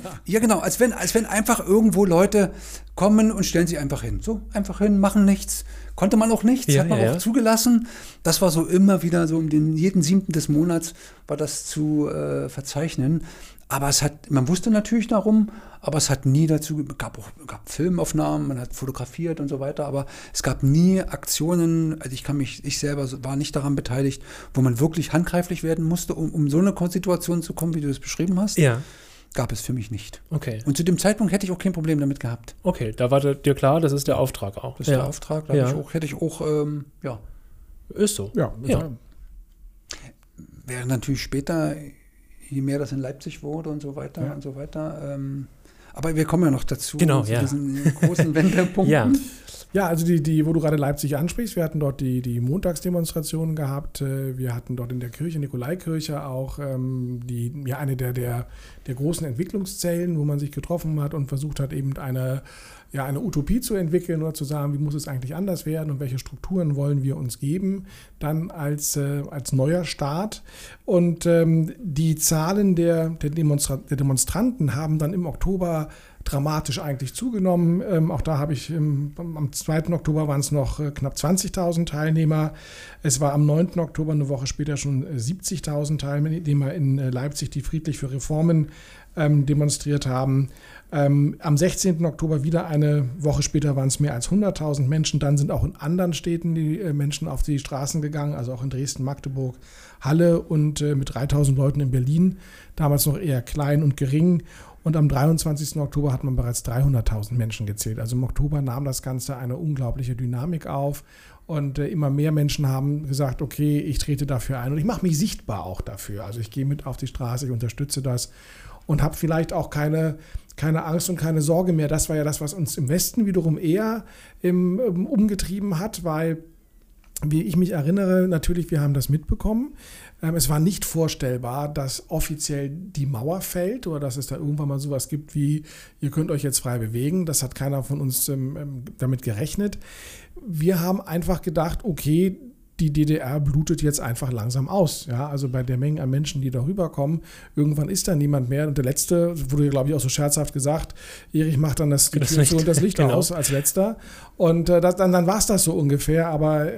Als wenn einfach irgendwo Leute kommen und stellen sich einfach hin. So, einfach hin, machen nichts. Konnte man auch nichts, hat man auch zugelassen. Das war so immer wieder so jeden 7. des Monats war das zu verzeichnen. Aber man wusste natürlich darum, aber es hat nie dazu, gab Filmaufnahmen, man hat fotografiert und so weiter, aber es gab nie Aktionen, also ich selber war nicht daran beteiligt, wo man wirklich handgreiflich werden musste, um so eine Situation zu kommen, wie du es beschrieben hast. Ja. Gab es für mich nicht. Okay. Und zu dem Zeitpunkt hätte ich auch kein Problem damit gehabt. Okay, da war dir klar, das ist der Auftrag auch. Das ist der Auftrag, da hätte ich auch, ja. Ist so. Ja. Während natürlich später, je mehr das in Leipzig wurde und so weiter und so weiter. Aber wir kommen ja noch dazu, genau, zu diesen großen Wendepunkten. Ja, also wo du gerade Leipzig ansprichst, wir hatten dort die Montagsdemonstrationen gehabt. Wir hatten dort in der Kirche, Nikolaikirche, auch eine der großen Entwicklungszellen, wo man sich getroffen hat und versucht hat, eben eine Utopie zu entwickeln oder zu sagen, wie muss es eigentlich anders werden und welche Strukturen wollen wir uns geben, dann als neuer Staat. Und die Zahlen der Demonstranten haben dann im Oktober dramatisch eigentlich zugenommen. Auch da habe ich am 2. Oktober waren es noch knapp 20.000 Teilnehmer. Es war am 9. Oktober, eine Woche später, schon 70.000 Teilnehmer in Leipzig, die friedlich für Reformen demonstriert haben. Am 16. Oktober wieder eine Woche später waren es mehr als 100.000 Menschen. Dann sind auch in anderen Städten die Menschen auf die Straßen gegangen, also auch in Dresden, Magdeburg, Halle und mit 3.000 Leuten in Berlin, damals noch eher klein und gering. Und am 23. Oktober hat man bereits 300.000 Menschen gezählt. Also im Oktober nahm das Ganze eine unglaubliche Dynamik auf. Und immer mehr Menschen haben gesagt, okay, ich trete dafür ein. Und ich mache mich sichtbar auch dafür. Also ich gehe mit auf die Straße, ich unterstütze das. Und habe vielleicht auch keine Angst und keine Sorge mehr. Das war ja das, was uns im Westen wiederum eher umgetrieben hat, weil, wie ich mich erinnere, natürlich, wir haben das mitbekommen. Es war nicht vorstellbar, dass offiziell die Mauer fällt oder dass es da irgendwann mal sowas gibt wie, ihr könnt euch jetzt frei bewegen. Das hat keiner von uns damit gerechnet. Wir haben einfach gedacht, okay, die DDR blutet jetzt einfach langsam aus. Ja, also bei der Menge an Menschen, die da rüberkommen, irgendwann ist da niemand mehr. Und der Letzte, wurde, glaube ich, auch so scherzhaft gesagt, Erich macht dann die Tür zu und das Licht aus als Letzter. Und dann war es das so ungefähr. Aber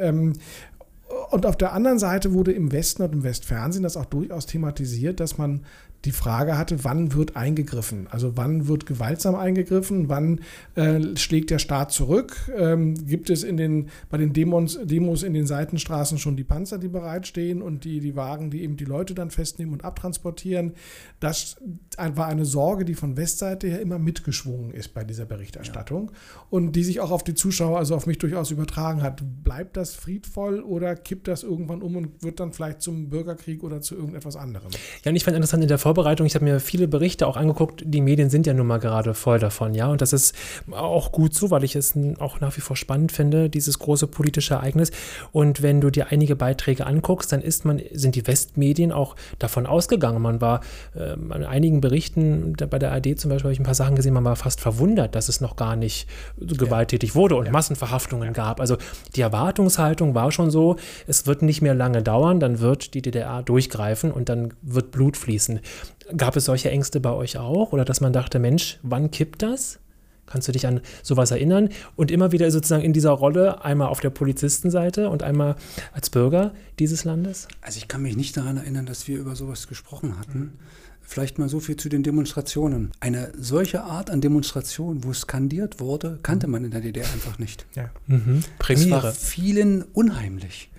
und auf der anderen Seite wurde im Westen und im Westfernsehen das auch durchaus thematisiert, dass man die Frage hatte, wann wird eingegriffen? Also wann wird gewaltsam eingegriffen? Wann schlägt der Staat zurück? Gibt es bei den Demos in den Seitenstraßen schon die Panzer, die bereitstehen und die Wagen, die eben die Leute dann festnehmen und abtransportieren? Das war eine Sorge, die von Westseite her immer mitgeschwungen ist bei dieser Berichterstattung und die sich auch auf die Zuschauer, also auf mich durchaus übertragen hat. Bleibt das friedvoll oder kippt das irgendwann um und wird dann vielleicht zum Bürgerkrieg oder zu irgendetwas anderem? Ja, und ich fand interessant in der Vorbereitung, ich habe mir viele Berichte auch angeguckt, die Medien sind ja nun mal gerade voll davon, ja, und das ist auch gut so, weil ich es auch nach wie vor spannend finde, dieses große politische Ereignis. Und wenn du dir einige Beiträge anguckst, dann sind die Westmedien auch davon ausgegangen. Man war an einigen Berichten, bei der ARD zum Beispiel habe ich ein paar Sachen gesehen, man war fast verwundert, dass es noch gar nicht so gewalttätig wurde und Massenverhaftungen gab. Also die Erwartungshaltung war schon so, es wird nicht mehr lange dauern, dann wird die DDR durchgreifen und dann wird Blut fließen. Gab es solche Ängste bei euch auch? Oder dass man dachte, Mensch, wann kippt das? Kannst du dich an sowas erinnern? Und immer wieder sozusagen in dieser Rolle, einmal auf der Polizistenseite und einmal als Bürger dieses Landes? Also ich kann mich nicht daran erinnern, dass wir über sowas gesprochen hatten. Vielleicht mal so viel zu den Demonstrationen. Eine solche Art an Demonstration, wo skandiert wurde, kannte man in der DDR einfach nicht. Ja. Es war vielen unheimlich,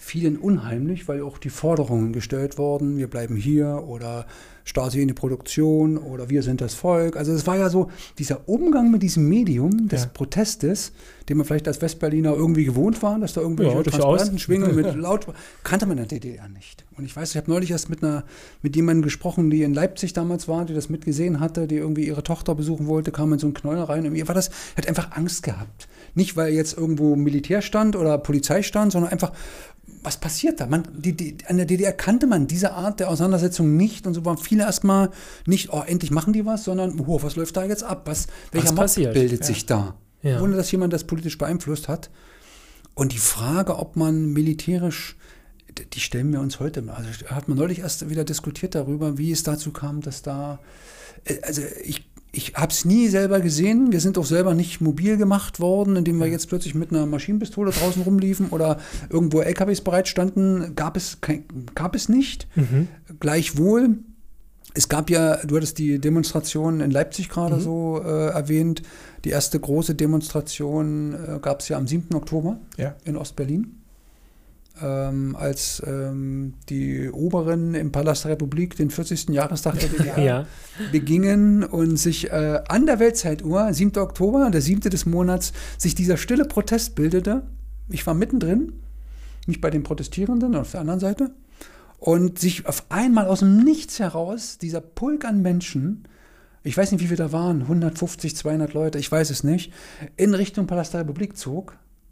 weil auch die Forderungen gestellt wurden, wir bleiben hier oder Stasi in die Produktion oder wir sind das Volk. Also es war ja so dieser Umgang mit diesem Medium des Protestes, den man vielleicht als Westberliner irgendwie gewohnt war, dass da irgendwelche Transparenten schwingen mit laut, kannte man in der DDR nicht. Und ich weiß, ich habe neulich erst mit jemandem gesprochen, die in Leipzig damals war, die das mitgesehen hatte, die irgendwie ihre Tochter besuchen wollte, kam in so einen Knäuel rein und ihr war das, hat einfach Angst gehabt. Nicht, weil jetzt irgendwo Militär stand oder Polizei stand, sondern einfach, was passiert da? An der DDR kannte man diese Art der Auseinandersetzung nicht und so waren viele erstmal nicht, oh, endlich machen die was, sondern, was läuft da jetzt ab? Welcher Mob bildet sich da? Ja. Ohne dass jemand das politisch beeinflusst hat. Und die Frage, ob man militärisch, die stellen wir uns heute, also hat man neulich erst wieder diskutiert darüber, wie es dazu kam, dass da, also ich habe es nie selber gesehen. Wir sind auch selber nicht mobil gemacht worden, indem wir jetzt plötzlich mit einer Maschinenpistole draußen rumliefen oder irgendwo LKWs bereitstanden. Gab es nicht. Gleichwohl, es gab ja, du hattest die Demonstration in Leipzig gerade so erwähnt. Die erste große Demonstration gab es ja am 7. Oktober in Ostberlin. Als die Oberen im Palast der Republik den 40. Jahrestag der DDR begingen und sich an der Weltzeituhr, 7. Oktober, der 7. des Monats, sich dieser stille Protest bildete. Ich war mittendrin, nicht bei den Protestierenden, auf der anderen Seite, und sich auf einmal aus dem Nichts heraus dieser Pulk an Menschen, ich weiß nicht, wie viele da waren, 150, 200 Leute, ich weiß es nicht, in Richtung Palast der Republik zog.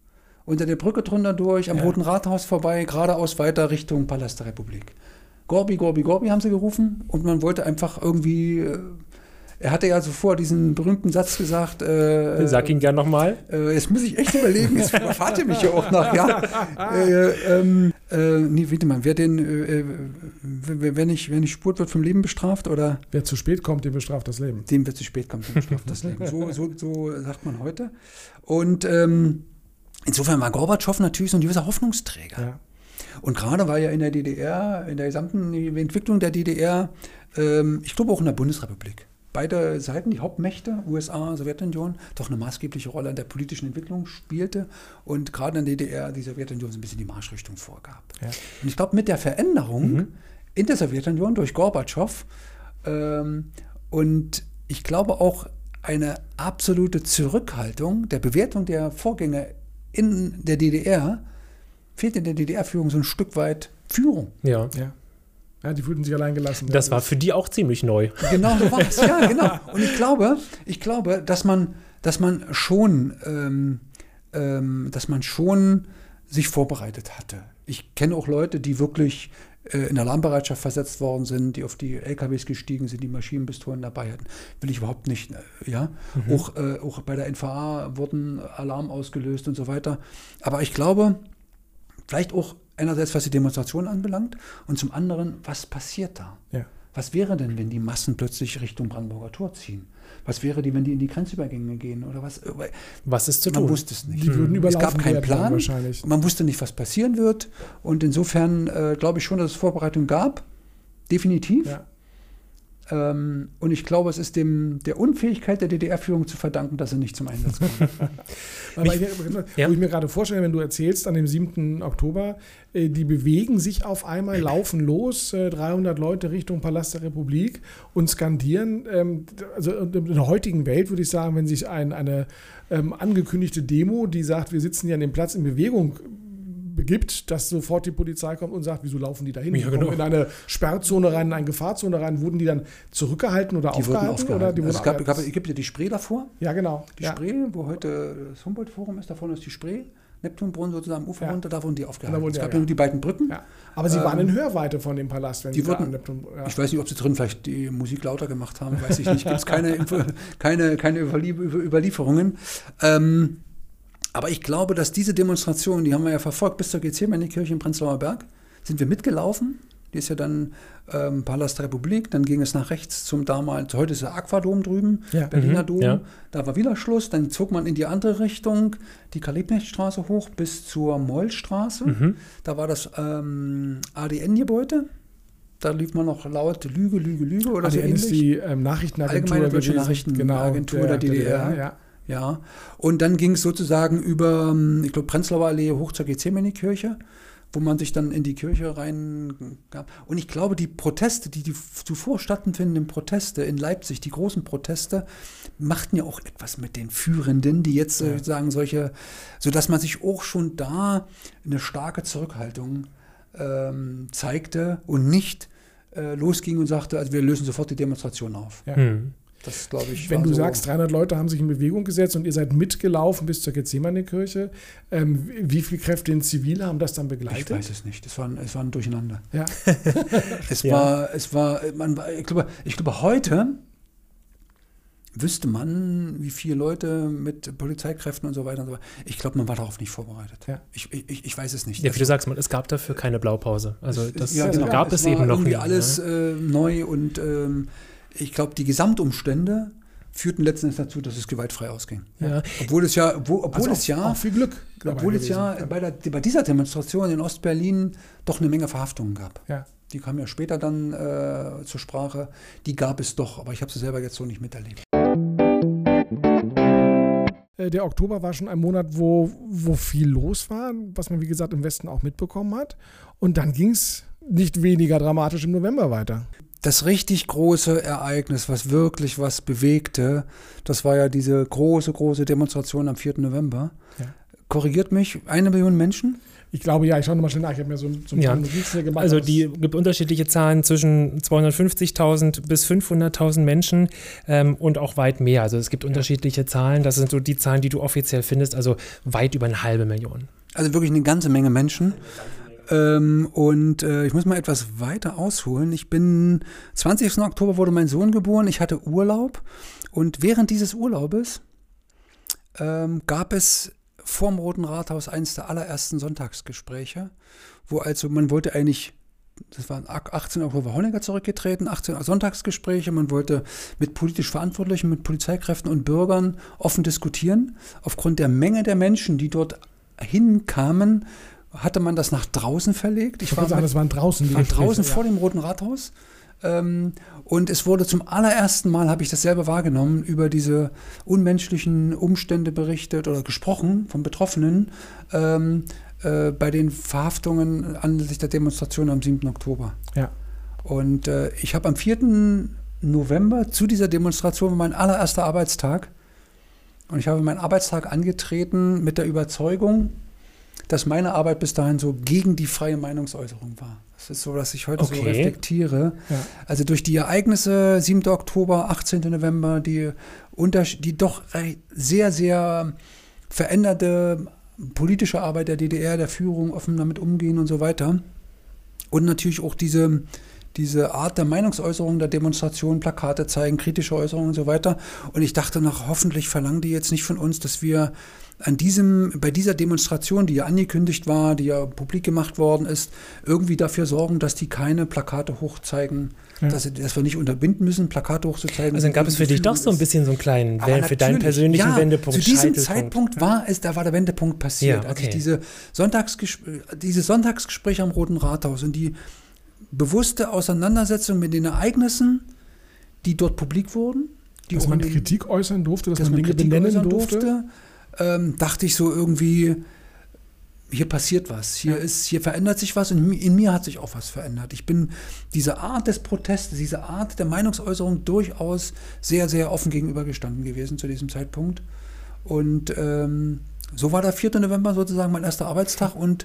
unter der Brücke drunter durch, am Roten Rathaus vorbei, geradeaus weiter Richtung Palast der Republik. Gorbi, Gorbi, Gorbi haben sie gerufen und man wollte einfach irgendwie, er hatte ja zuvor diesen berühmten Satz gesagt. Sag ihn gern nochmal. Jetzt muss ich echt überlegen, jetzt überfahrt ihr mich ja auch noch. Ja. Warte mal, wer nicht spurt, wird vom Leben bestraft, oder? Wer zu spät kommt, dem bestraft das Leben. Dem, wer zu spät kommt, dem bestraft das Leben. So sagt man heute. Und insofern war Gorbatschow natürlich so ein gewisser Hoffnungsträger. Ja. Und gerade war ja in der DDR, in der gesamten Entwicklung der DDR, ich glaube auch in der Bundesrepublik, beide Seiten, die Hauptmächte, USA, Sowjetunion, doch eine maßgebliche Rolle in der politischen Entwicklung spielte und gerade in der DDR die Sowjetunion so ein bisschen die Marschrichtung vorgab. Ja. Und ich glaube, mit der Veränderung in der Sowjetunion durch Gorbatschow und ich glaube auch eine absolute Zurückhaltung der Bewertung der Vorgänge in der DDR, fehlt in der DDR-Führung so ein Stück weit Führung. Ja. Ja, die fühlten sich allein gelassen. Das war für die auch ziemlich neu. Genau so war es, ja, genau. Und ich glaube, dass man schon sich vorbereitet hatte. Ich kenne auch Leute, die wirklich in Alarmbereitschaft versetzt worden sind, die auf die LKWs gestiegen sind, die Maschinenpistolen dabei hatten. Will ich überhaupt nicht, ja. Auch bei der NVA wurden Alarm ausgelöst und so weiter. Aber ich glaube, vielleicht auch einerseits, was die Demonstration anbelangt und zum anderen, was passiert da? Ja. Was wäre denn, wenn die Massen plötzlich Richtung Brandenburger Tor ziehen? Was wäre, wenn die in die Grenzübergänge gehen? Oder was? Was ist zu tun? Man wusste es nicht. Die würden überlaufen. Es gab keinen Plan. Wahrscheinlich. Man wusste nicht, was passieren wird. Und insofern glaube ich schon, dass es Vorbereitung gab. Definitiv. Ja. Und ich glaube, es ist der Unfähigkeit der DDR-Führung zu verdanken, dass er nicht zum Einsatz kommt. Wo ich mir gerade vorstelle, wenn du erzählst, an dem 7. Oktober, die bewegen sich auf einmal, laufen los, 300 Leute Richtung Palast der Republik und skandieren. Also in der heutigen Welt würde ich sagen, wenn sich eine angekündigte Demo, die sagt, wir sitzen hier an dem Platz in Bewegung, begibt, dass sofort die Polizei kommt und sagt, wieso laufen die da hin? Die kommen in eine Sperrzone rein, in eine Gefahrzone rein. Wurden die dann zurückgehalten oder aufgehalten? Oder die es gibt ja die Spree davor. Ja, genau. Die Spree, wo heute das Humboldt-Forum ist, da vorne ist die Spree. Neptunbrunnen sozusagen am Ufer runter, da wurden die aufgehalten. Es gab ja nur die beiden Brücken. Ja. Aber sie waren in Hörweite von dem Palast. Wenn ich weiß nicht, ob sie drin vielleicht die Musik lauter gemacht haben, weiß ich nicht. Gibt es keine Überlieferungen. Aber ich glaube, dass diese Demonstration, die haben wir ja verfolgt, bis zur Gethsemane-Kirche in Prenzlauer Berg, sind wir mitgelaufen. Die ist ja dann Palast der Republik, dann ging es nach rechts zum damals, heute ist der Aquadom drüben, Berliner Dom, da war wieder Schluss, dann zog man in die andere Richtung, die Karl-Liebknecht-Straße hoch bis zur Mollstraße, da war das ADN-Gebäude. Da lief man noch laut Lüge oder so ähnlich. ADN ist die Nachrichtenagentur. Allgemeine Deutsche Nachrichtenagentur der DDR. Ja, und dann ging es sozusagen über, ich glaube, Prenzlauer Allee hoch zur Gethsemane-Kirche, wo man sich dann in die Kirche reingab. Und ich glaube, die Proteste, die zuvor stattfindenden Proteste in Leipzig, die großen Proteste, machten ja auch etwas mit den Führenden, die jetzt sagen sodass man sich auch schon da eine starke Zurückhaltung zeigte und nicht losging und sagte, also wir lösen sofort die Demonstration auf. Ja. Das, glaube ich, wenn du sagst, 300 Leute haben sich in Bewegung gesetzt und ihr seid mitgelaufen bis zur Gethsemane-Kirche, wie viele Kräfte in Zivil haben das dann begleitet? Ich weiß es nicht. Es war ein Durcheinander. Ja. Ich glaube, heute wüsste man, wie viele Leute mit Polizeikräften und so weiter und so weiter. Ich glaube, man war darauf nicht vorbereitet. Ja. Ich weiß es nicht. Ja, wie du sagst, es gab dafür keine Blaupause. Also das genau. gab es eben noch nicht. Alles neu und ich glaube, die Gesamtumstände führten letztendlich dazu, dass es gewaltfrei ausging. Ja. Obwohl es auch viel Glück bei dieser Demonstration in Ostberlin doch eine Menge Verhaftungen gab. Ja. Die kamen ja später dann zur Sprache. Die gab es doch, aber ich habe sie selber jetzt so nicht miterlebt. Der Oktober war schon ein Monat, wo viel los war, was man, wie gesagt, im Westen auch mitbekommen hat. Und dann ging es nicht weniger dramatisch im November weiter. Das richtig große Ereignis, was wirklich was bewegte, das war ja diese große Demonstration am 4. November. Ja. Korrigiert mich, 1 Million Menschen? Ich glaube, ja, ich schaue nochmal schnell nach. Ich habe mir so ein paar Notizen gemacht. Also die gibt unterschiedliche Zahlen zwischen 250.000 bis 500.000 Menschen und auch weit mehr. Also es gibt unterschiedliche Zahlen. Das sind so die Zahlen, die du offiziell findest, also weit über 500.000. Also wirklich eine ganze Menge Menschen. Ich muss mal etwas weiter ausholen. 20. Oktober wurde mein Sohn geboren, ich hatte Urlaub und während dieses Urlaubes gab es vorm Roten Rathaus eines der allerersten Sonntagsgespräche, wo also man wollte eigentlich, das war 18 Oktober Honecker zurückgetreten, 18 Sonntagsgespräche, man wollte mit politisch Verantwortlichen, mit Polizeikräften und Bürgern offen diskutieren. Aufgrund der Menge der Menschen, die dort hinkamen, hatte man das nach draußen verlegt. Das waren draußen die Gespräche, draußen vor dem Roten Rathaus. Und es wurde zum allerersten Mal, habe ich das selber wahrgenommen, über diese unmenschlichen Umstände berichtet oder gesprochen von Betroffenen bei den Verhaftungen anlässlich der Demonstration am 7. Oktober. Ja. Und ich habe am 4. November zu dieser Demonstration mein allererster Arbeitstag. Und ich habe meinen Arbeitstag angetreten mit der Überzeugung, dass meine Arbeit bis dahin so gegen die freie Meinungsäußerung war. Das ist so, dass ich heute so reflektiere. Ja. Also durch die Ereignisse 7. Oktober, 18. November, die doch sehr, sehr veränderte politische Arbeit der DDR, der Führung, offen damit umgehen und so weiter. Und natürlich auch diese Art der Meinungsäußerung, der Demonstration, Plakate zeigen, kritische Äußerungen und so weiter. Und ich dachte hoffentlich verlangen die jetzt nicht von uns, dass wir bei dieser Demonstration, die ja angekündigt war, die ja publik gemacht worden ist, irgendwie dafür sorgen, dass die keine Plakate hochzeigen, dass wir nicht unterbinden müssen, Plakate hochzuzeigen. Also dann gab es für dich doch so ein bisschen so einen kleinen, für deinen persönlichen Wendepunkt. Zu diesem Zeitpunkt da war der Wendepunkt passiert. Ja, okay. Als ich diese Sonntagsgespräche am Roten Rathaus und die bewusste Auseinandersetzung mit den Ereignissen, die dort publik wurden. Dass man Kritik äußern durfte, dass man Dinge benennen durfte. Dachte ich so irgendwie, hier passiert was, hier verändert sich was und in mir hat sich auch was verändert. Ich bin dieser Art des Protestes, dieser Art der Meinungsäußerung durchaus sehr, sehr offen gegenübergestanden gewesen zu diesem Zeitpunkt. Und so war der 4. November sozusagen mein erster Arbeitstag und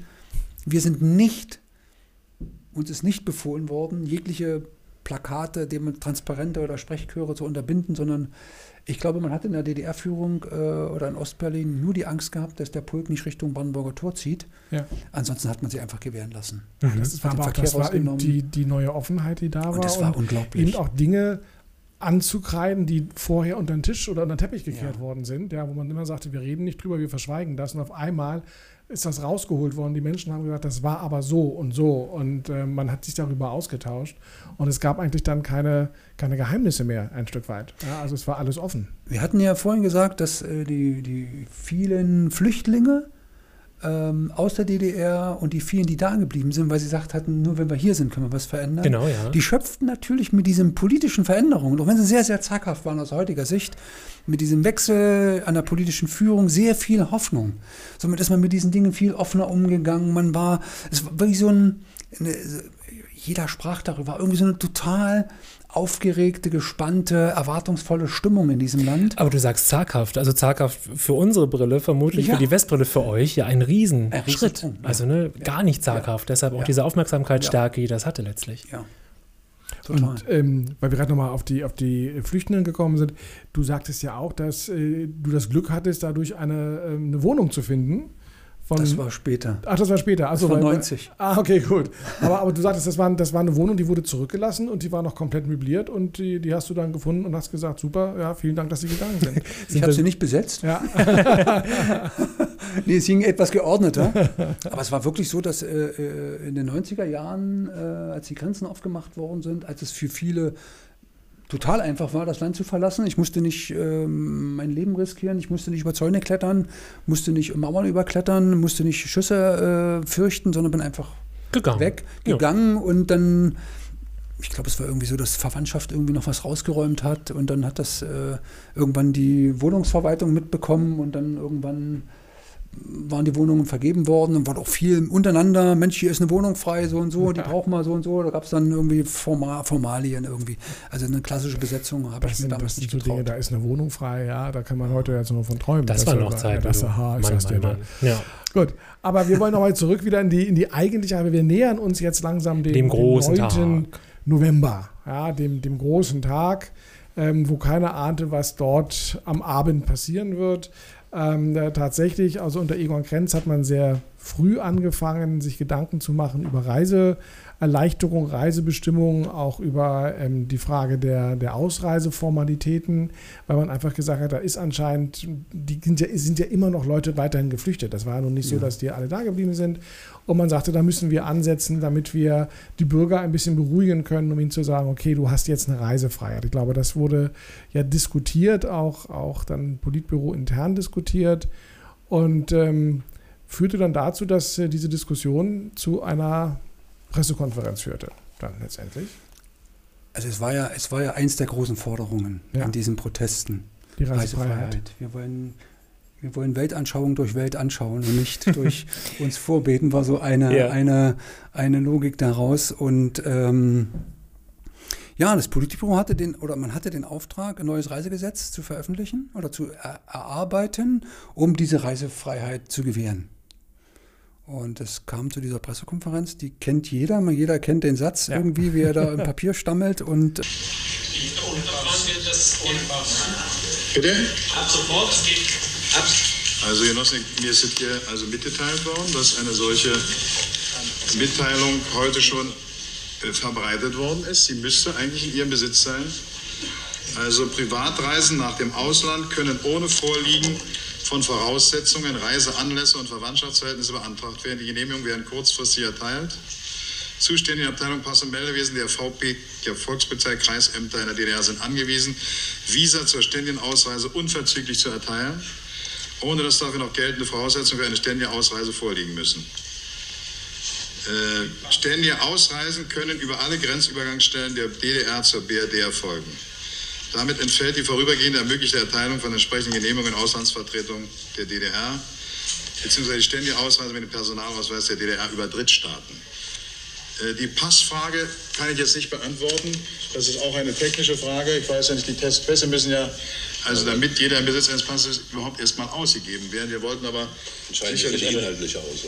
uns ist nicht befohlen worden, jegliche Plakate, Transparente oder Sprechchöre zu unterbinden, sondern ich glaube, man hat in der DDR-Führung oder in Ostberlin nur die Angst gehabt, dass der Pulk nicht Richtung Brandenburger Tor zieht. Ja. Ansonsten hat man sie einfach gewähren lassen. Das war eben die neue Offenheit, die da war. Und das war unglaublich. Eben auch Dinge anzukreiden, die vorher unter den Tisch oder unter den Teppich gekehrt worden sind, wo man immer sagte, wir reden nicht drüber, wir verschweigen das. Und auf einmal ist das rausgeholt worden. Die Menschen haben gesagt, das war aber so und so. Und man hat sich darüber ausgetauscht. Und es gab eigentlich dann keine Geheimnisse mehr, ein Stück weit. Ja, also es war alles offen. Wir hatten ja vorhin gesagt, dass die vielen Flüchtlinge aus der DDR und die vielen, die da geblieben sind, weil sie gesagt hatten, nur wenn wir hier sind, können wir was verändern. Genau, ja. Die schöpften natürlich mit diesen politischen Veränderungen, auch wenn sie sehr, sehr zaghaft waren aus heutiger Sicht, mit diesem Wechsel an der politischen Führung sehr viel Hoffnung. Somit ist man mit diesen Dingen viel offener umgegangen. Es war wirklich jeder sprach darüber, irgendwie so eine total aufgeregte, gespannte, erwartungsvolle Stimmung in diesem Land. Aber du sagst zaghaft, also zaghaft für unsere Brille, vermutlich für die Westbrille für euch, ja ein Riesenschritt. Also gar nicht zaghaft, deshalb auch diese Aufmerksamkeitsstärke, die das hatte letztlich. Ja. Total. Und weil wir gerade nochmal auf die Flüchtenden gekommen sind, du sagtest ja auch, dass du das Glück hattest, dadurch eine Wohnung zu finden. Das war später. Ach, das war später. Also das war 90. Okay, gut. Aber du sagtest, das war eine Wohnung, die wurde zurückgelassen und die war noch komplett möbliert und die hast du dann gefunden und hast gesagt, super, ja, vielen Dank, dass Sie gegangen sind. Ich habe sie nicht besetzt. Ja. Nee, es hing etwas geordneter. Aber es war wirklich so, dass in den 90er Jahren, als die Grenzen aufgemacht worden sind, als es für viele total einfach war, das Land zu verlassen. Ich musste nicht mein Leben riskieren, ich musste nicht über Zäune klettern, musste nicht Mauern überklettern, musste nicht Schüsse fürchten, sondern bin einfach weggegangen. Und dann, ich glaube, es war irgendwie so, dass Verwandtschaft irgendwie noch was rausgeräumt hat und dann hat das irgendwann die Wohnungsverwaltung mitbekommen und dann irgendwann waren die Wohnungen vergeben worden und war auch viel untereinander, Mensch, hier ist eine Wohnung frei, so und so, die brauchen wir so und so. Da gab es dann irgendwie Formalien irgendwie. Also eine klassische Besetzung habe ich mir damals nicht getraut. Dinge, da ist eine Wohnung frei, ja, da kann man heute jetzt nur von träumen. Das war noch Zeit. Mann. Ja. Gut, aber wir wollen nochmal zurück wieder in die eigentliche, aber wir nähern uns jetzt langsam dem großen 9. Tag. November, ja, dem großen Tag, wo keiner ahnte, was dort am Abend passieren wird. Tatsächlich, also unter Egon Krenz hat man sehr früh angefangen, sich Gedanken zu machen über Reiseerleichterung, Reisebestimmungen, auch über die Frage der Ausreiseformalitäten, weil man einfach gesagt hat, da ist anscheinend, sind ja immer noch Leute weiterhin geflüchtet. Das war ja nun nicht so, dass die alle da geblieben sind. Und man sagte, da müssen wir ansetzen, damit wir die Bürger ein bisschen beruhigen können, um ihnen zu sagen, okay, du hast jetzt eine Reisefreiheit. Ich glaube, das wurde ja diskutiert, auch dann Politbüro intern diskutiert und führte dann dazu, dass diese Diskussion zu einer Pressekonferenz führte, dann letztendlich. Also es war ja eins der großen Forderungen in diesen Protesten. Die Reisefreiheit. Wir wollen Weltanschauung durch Welt anschauen und nicht durch uns vorbeten, war so eine Logik daraus. Und das Politbüro hatte den Auftrag, ein neues Reisegesetz zu veröffentlichen oder zu erarbeiten, um diese Reisefreiheit zu gewähren. Und es kam zu dieser Pressekonferenz, die kennt jeder kennt den Satz irgendwie, wie er da im Papier stammelt und Bitte? Ab sofort, es geht ab. Also Genossen, mir ist hier also mitgeteilt worden, dass eine solche Mitteilung heute schon verbreitet worden ist. Sie müsste eigentlich in Ihrem Besitz sein. Also Privatreisen nach dem Ausland können ohne Vorliegen von Voraussetzungen, Reiseanlässe und Verwandtschaftsverhältnisse beantragt werden. Die Genehmigungen werden kurzfristig erteilt. Zuständige Abteilung Pass- und Meldewesen der VP, der Volkspolizei, Kreisämter in der DDR sind angewiesen, Visa zur ständigen Ausreise unverzüglich zu erteilen, ohne dass dafür noch geltende Voraussetzungen für eine ständige Ausreise vorliegen müssen. Ständige Ausreisen können über alle Grenzübergangsstellen der DDR zur BRD erfolgen. Damit entfällt die vorübergehende ermöglichte Erteilung von entsprechenden Genehmigungen in Auslandsvertretungen der DDR bzw. die ständige Ausreise mit dem Personalausweis der DDR über Drittstaaten. Die Passfrage kann ich jetzt nicht beantworten. Das ist auch eine technische Frage. Ich weiß ja nicht, die Testpässe müssen ja, also damit jeder im Besitz eines Passes ist, überhaupt erstmal ausgegeben werden. Wir wollten aber sicherlich inhaltlich aus.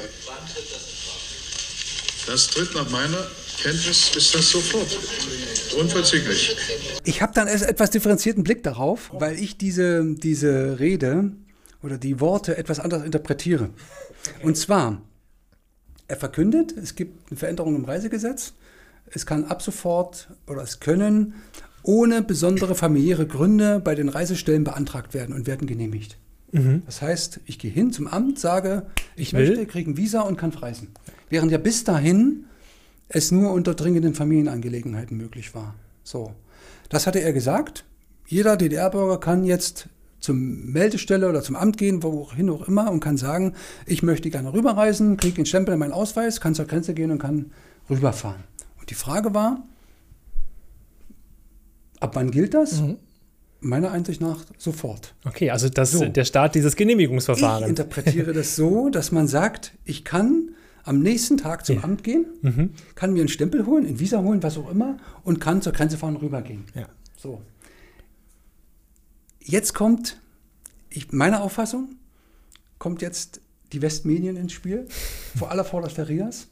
Das tritt nach meiner Kenntnis, ist das sofort. Unverzüglich. Ich habe dann erst etwas differenzierten Blick darauf, weil ich diese Rede oder die Worte etwas anders interpretiere. Und zwar, er verkündet, es gibt eine Veränderung im Reisegesetz. Es kann ab sofort oder es können ohne besondere familiäre Gründe bei den Reisestellen beantragt werden und werden genehmigt. Das heißt, ich gehe hin zum Amt, sage, ich möchte, kriege ein Visa und kann verreisen. Während ja bis dahin es nur unter dringenden Familienangelegenheiten möglich war. So, das hatte er gesagt. Jeder DDR-Bürger kann jetzt zur Meldestelle oder zum Amt gehen, wohin auch immer, und kann sagen, ich möchte gerne rüberreisen, kriege den Stempel in meinen Ausweis, kann zur Grenze gehen und kann rüberfahren. Und die Frage war, ab wann gilt das? Meiner Einsicht nach sofort. Okay, also der Start dieses Genehmigungsverfahrens. Ich interpretiere das so, dass man sagt, ich kann am nächsten Tag zum Amt gehen, kann mir einen Stempel holen, ein Visa holen, was auch immer, und kann zur Grenze fahren und rübergehen. Ja. So. Jetzt kommt, meine Auffassung, kommt jetzt die Westmedien ins Spiel, vor aller Vorderst der RIAS.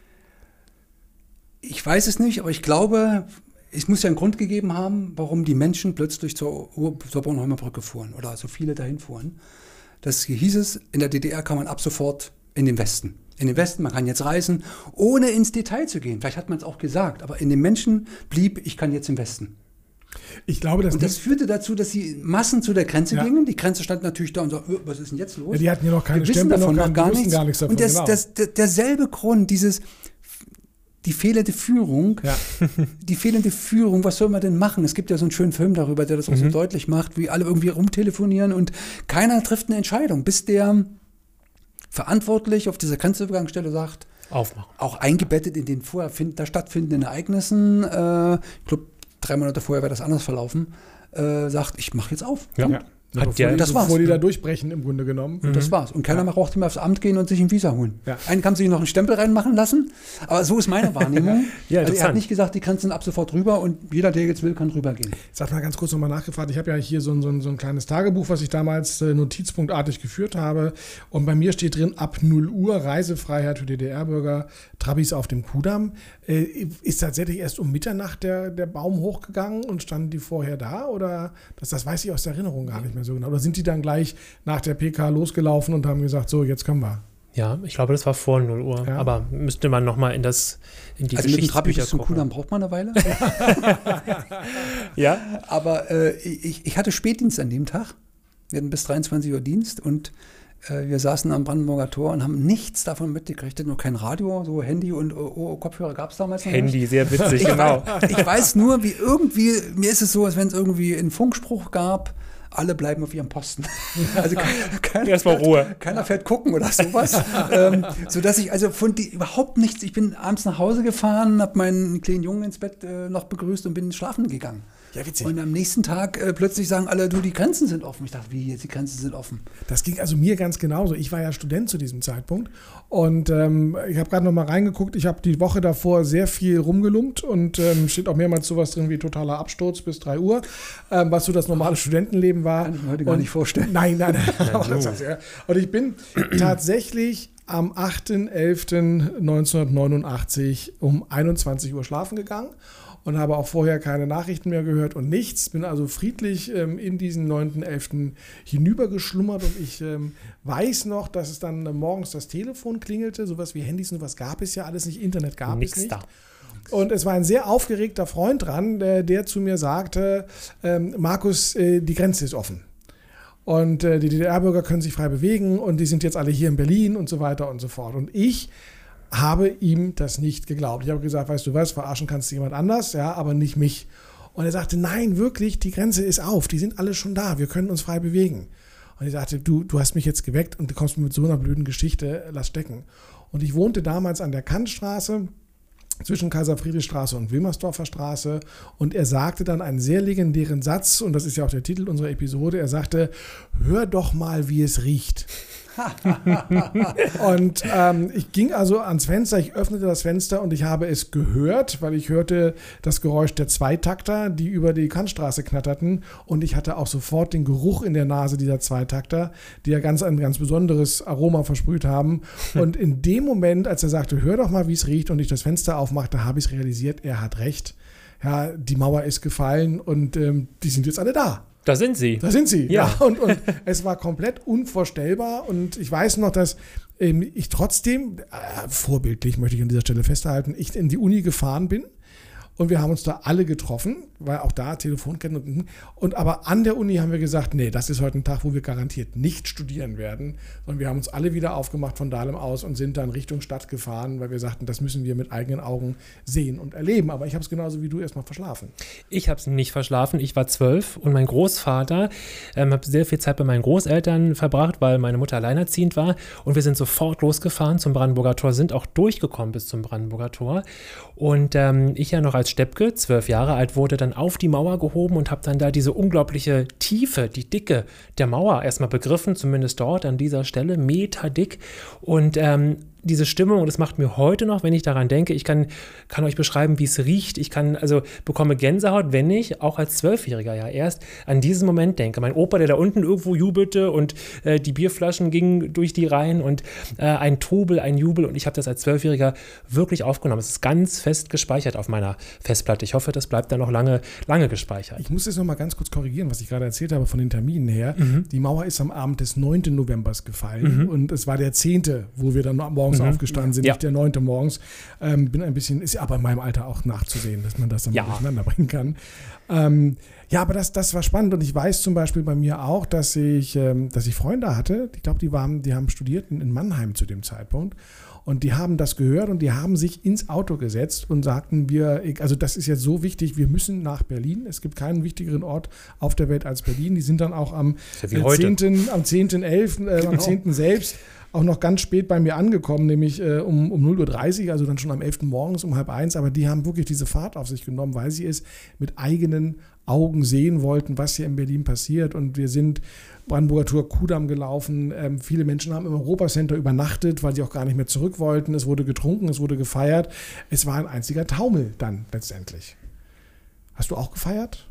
Ich weiß es nicht, aber ich glaube, es muss ja einen Grund gegeben haben, warum die Menschen plötzlich zur Bornholmer Brücke fuhren oder so viele dahin fuhren. Das hieß es, in der DDR kann man ab sofort in den Westen. In den Westen, man kann jetzt reisen, ohne ins Detail zu gehen. Vielleicht hat man es auch gesagt, aber in den Menschen blieb, ich kann jetzt im Westen. Ich glaube, das führte dazu, dass die Massen zu der Grenze gingen. Die Grenze stand natürlich da und so, was ist denn jetzt los? Ja, die hatten ja noch keine Stempel, davon noch gar nichts. Davon, und derselbe Grund, die fehlende Führung, was soll man denn machen? Es gibt ja so einen schönen Film darüber, der das auch so deutlich macht, wie alle irgendwie rumtelefonieren und keiner trifft eine Entscheidung, bis der verantwortlich auf dieser Grenzübergangsstelle sagt, aufmachen. Auch eingebettet in den vorher da stattfindenden Ereignissen, ich glaube, 3 Monate vorher wäre das anders verlaufen, sagt, ich mache jetzt auf. Ja. Bevor die da durchbrechen, im Grunde genommen. Und das war's. Und keiner braucht mehr aufs Amt gehen und sich ein Visa holen. Ja. Einen kann sich noch einen Stempel reinmachen lassen, aber so ist meine Wahrnehmung. Also er hat nicht gesagt, die Grenzen ab sofort rüber und jeder, der jetzt will, kann rübergehen. Sag mal ganz kurz nochmal nachgefragt. Ich habe ja hier so ein kleines Tagebuch, was ich damals notizpunktartig geführt habe. Und bei mir steht drin, ab 0 Uhr Reisefreiheit für DDR-Bürger, Trabis auf dem Kudamm. Ist tatsächlich erst um Mitternacht der Baum hochgegangen und standen die vorher da? Oder das weiß ich aus der Erinnerung gar nicht mehr mehr so genau. Oder sind die dann gleich nach der PK losgelaufen und haben gesagt, so, jetzt können wir? Ja, ich glaube, das war vor 0 Uhr. Ja. Aber müsste man nochmal in die also Geschichtsbücher mit dem Trabi bis zum gucken. Kudamm braucht man eine Weile. Ja. Aber ich hatte Spätdienst an dem Tag. Wir hatten bis 23 Uhr Dienst und wir saßen am Brandenburger Tor und haben nichts davon mitgekriegt. Nur kein Radio, so Handy und Kopfhörer gab es damals noch Handy, nicht. sehr witzig, genau. Ich weiß nur, mir ist es so, als wenn es irgendwie einen Funkspruch gab, alle bleiben auf ihrem Posten. Also erstmal Ruhe. Keiner fährt gucken oder sowas. Sodass ich also überhaupt nichts, ich bin abends nach Hause gefahren, habe meinen kleinen Jungen ins Bett noch begrüßt und bin schlafen gegangen. Ja, witzig. Und am nächsten Tag plötzlich sagen alle, du, die Grenzen sind offen. Ich dachte, wie jetzt, die Grenzen sind offen? Das ging also mir ganz genauso. Ich war ja Student zu diesem Zeitpunkt und ich habe gerade noch mal reingeguckt. Ich habe die Woche davor sehr viel rumgelumpt und steht auch mehrmals sowas drin wie totaler Absturz bis 3 Uhr, was so das normale Studentenleben war. Kann ich mir heute gar nicht vorstellen. Nein. Und ich bin tatsächlich am 8.11.1989 um 21 Uhr schlafen gegangen. Und habe auch vorher keine Nachrichten mehr gehört und nichts. Bin also friedlich in diesen 9.11. hinübergeschlummert und ich weiß noch, dass es dann morgens das Telefon klingelte. Sowas wie Handys und sowas gab es ja alles nicht. Internet gab es nicht. Und es war ein sehr aufgeregter Freund dran, der zu mir sagte, Markus, die Grenze ist offen. Und die DDR-Bürger können sich frei bewegen und die sind jetzt alle hier in Berlin und so weiter und so fort. Und ich habe ihm das nicht geglaubt. Ich habe gesagt, weißt du was, verarschen kannst du jemand anders, ja, aber nicht mich. Und er sagte, nein, wirklich, die Grenze ist auf, die sind alle schon da, wir können uns frei bewegen. Und ich sagte, du hast mich jetzt geweckt und du kommst mir mit so einer blöden Geschichte, lass stecken. Und ich wohnte damals an der Kantstraße, zwischen Kaiser-Friedrich-Straße und Wilmersdorfer Straße. Und er sagte dann einen sehr legendären Satz, und das ist ja auch der Titel unserer Episode, er sagte, hör doch mal, wie es riecht. Und ich ging also ans Fenster, ich öffnete das Fenster und ich habe es gehört, weil ich hörte das Geräusch der Zweitakter, die über die Kantstraße knatterten, und ich hatte auch sofort den Geruch in der Nase dieser Zweitakter, die ja ein ganz besonderes Aroma versprüht haben. Und in dem Moment, als er sagte, hör doch mal, wie es riecht, und ich das Fenster aufmachte, habe ich es realisiert, er hat recht. Ja, die Mauer ist gefallen und die sind jetzt alle da. Da sind sie. Ja. Und es war komplett unvorstellbar. Und ich weiß noch, dass ich trotzdem, vorbildlich möchte ich an dieser Stelle festhalten, ich in die Uni gefahren bin. Und wir haben uns da alle getroffen, weil auch da Telefonketten und aber an der Uni haben wir gesagt, nee, das ist heute ein Tag, wo wir garantiert nicht studieren werden. Und wir haben uns alle wieder aufgemacht von Dahlem aus und sind dann Richtung Stadt gefahren, weil wir sagten, das müssen wir mit eigenen Augen sehen und erleben. Aber ich habe es genauso wie du erstmal verschlafen. Ich habe es nicht verschlafen. Ich war 12 und mein Großvater, habe sehr viel Zeit bei meinen Großeltern verbracht, weil meine Mutter alleinerziehend war. Und wir sind sofort losgefahren zum Brandenburger Tor, sind auch durchgekommen bis zum Brandenburger Tor. Und ich ja noch als Steppke, 12 Jahre alt, wurde dann auf die Mauer gehoben und habe dann da diese unglaubliche Tiefe, die Dicke der Mauer erstmal begriffen, zumindest dort an dieser Stelle, meterdick. Und diese Stimmung, und das macht mir heute noch, wenn ich daran denke, ich kann euch beschreiben, wie es riecht. Ich bekomme Gänsehaut, wenn ich auch als 12-Jähriger ja erst an diesen Moment denke. Mein Opa, der da unten irgendwo jubelte und die Bierflaschen gingen durch die Reihen und ein Trubel, ein Jubel, und ich habe das als 12-Jähriger wirklich aufgenommen. Es ist ganz fest gespeichert auf meiner Festplatte. Ich hoffe, das bleibt dann noch lange, lange gespeichert. Ich muss jetzt noch mal ganz kurz korrigieren, was ich gerade erzählt habe von den Terminen her. Die Mauer ist am Abend des 9. Novembers gefallen und es war der 10., wo wir dann morgens aufgestanden sind, nicht der 9. morgens. Bin ein bisschen, ist aber in meinem Alter auch nachzusehen, dass man das dann mal durcheinander bringen kann. Ja, aber das war spannend, und ich weiß zum Beispiel bei mir auch, dass ich Freunde hatte, ich glaube, die haben studiert in Mannheim zu dem Zeitpunkt, und die haben das gehört und die haben sich ins Auto gesetzt und sagten, also das ist jetzt so wichtig, wir müssen nach Berlin, es gibt keinen wichtigeren Ort auf der Welt als Berlin. Die sind dann auch am 10.11., am 10. selbst auch noch ganz spät bei mir angekommen, nämlich um 0.30 Uhr, also dann schon am 11. morgens um 12:30, aber die haben wirklich diese Fahrt auf sich genommen, weil sie es mit eigenen Augen sehen wollten, was hier in Berlin passiert. Und wir sind Brandenburger Tor, Kudamm gelaufen. Viele Menschen haben im Europacenter übernachtet, weil sie auch gar nicht mehr zurück wollten. Es wurde getrunken, es wurde gefeiert. Es war ein einziger Taumel dann letztendlich. Hast du auch gefeiert?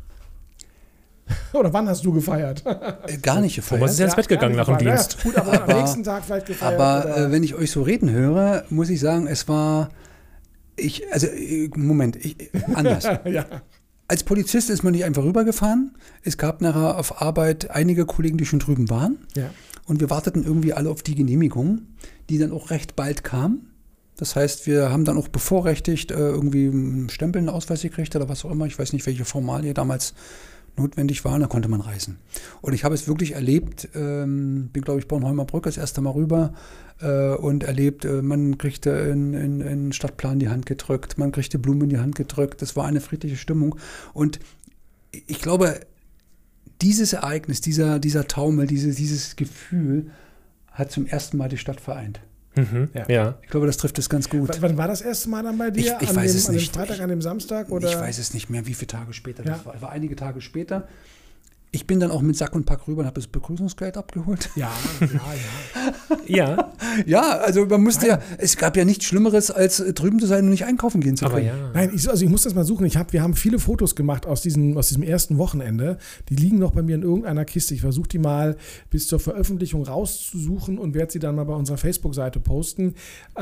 Oder wann hast du gefeiert? Gar nicht gefeiert. Thomas ist ja ins Bett gegangen nach dem Dienst. Ja, gut, aber am nächsten Tag vielleicht gefeiert. Aber wenn ich euch so reden höre, muss ich sagen, es war, anders. Ja. als Polizist ist man nicht einfach rübergefahren. Es gab nachher auf Arbeit einige Kollegen, die schon drüben waren. Ja. Und wir warteten irgendwie alle auf die Genehmigung, die dann auch recht bald kam. Das heißt, wir haben dann auch bevorrechtigt irgendwie einen Stempel, einen Ausweis gekriegt oder was auch immer. Ich weiß nicht, welche Formalie damals notwendig waren. Da konnte man reisen. Und ich habe es wirklich erlebt, bin, glaube ich, Bornholmer Brücke das erste Mal rüber und erlebt, man kriegte einen Stadtplan in die Hand gedrückt, man kriegte Blumen in die Hand gedrückt. Das war eine friedliche Stimmung. Und ich glaube, dieses Ereignis, dieser Taumel, dieses Gefühl hat zum ersten Mal die Stadt vereint. Ja. Ich glaube, das trifft es ganz gut. Wann war das erste Mal dann bei dir? Ich weiß es nicht. An dem Freitag, an dem Samstag? Oder? Ich weiß es nicht mehr, wie viele Tage später das war. Es war einige Tage später. Ich bin dann auch mit Sack und Pack rüber und habe das Begrüßungsgeld abgeholt. Ja. Ja, also man musste es gab ja nichts Schlimmeres, als drüben zu sein und nicht einkaufen gehen zu können. Aber ja. Nein, ich muss das mal suchen. Wir haben viele Fotos gemacht aus diesem ersten Wochenende. Die liegen noch bei mir in irgendeiner Kiste. Ich versuche die mal bis zur Veröffentlichung rauszusuchen und werde sie dann mal bei unserer Facebook-Seite posten.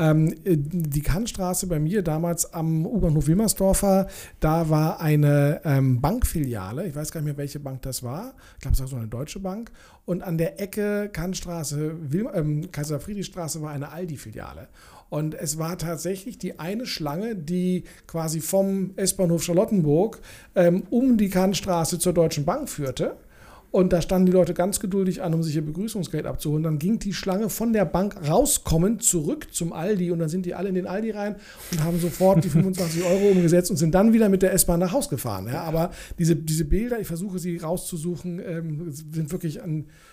Die Kannstraße bei mir damals am U-Bahnhof Wilmersdorfer, da war eine Bankfiliale. Ich weiß gar nicht mehr, welche Bank das war. Ich glaube, es war so eine deutsche Bank. Und an der Ecke Kannstraße, Kaiser-Friedrich-Straße war eine Aldi-Filiale. Und es war tatsächlich die eine Schlange, die quasi vom S-Bahnhof Charlottenburg um die Kannstraße zur Deutschen Bank führte. Und da standen die Leute ganz geduldig an, um sich ihr Begrüßungsgeld abzuholen. Dann ging die Schlange von der Bank rauskommend zurück zum Aldi. Und dann sind die alle in den Aldi rein und haben sofort die 25 € umgesetzt und sind dann wieder mit der S-Bahn nach Haus gefahren. Ja, aber diese Bilder, ich versuche sie rauszusuchen, sind wirklich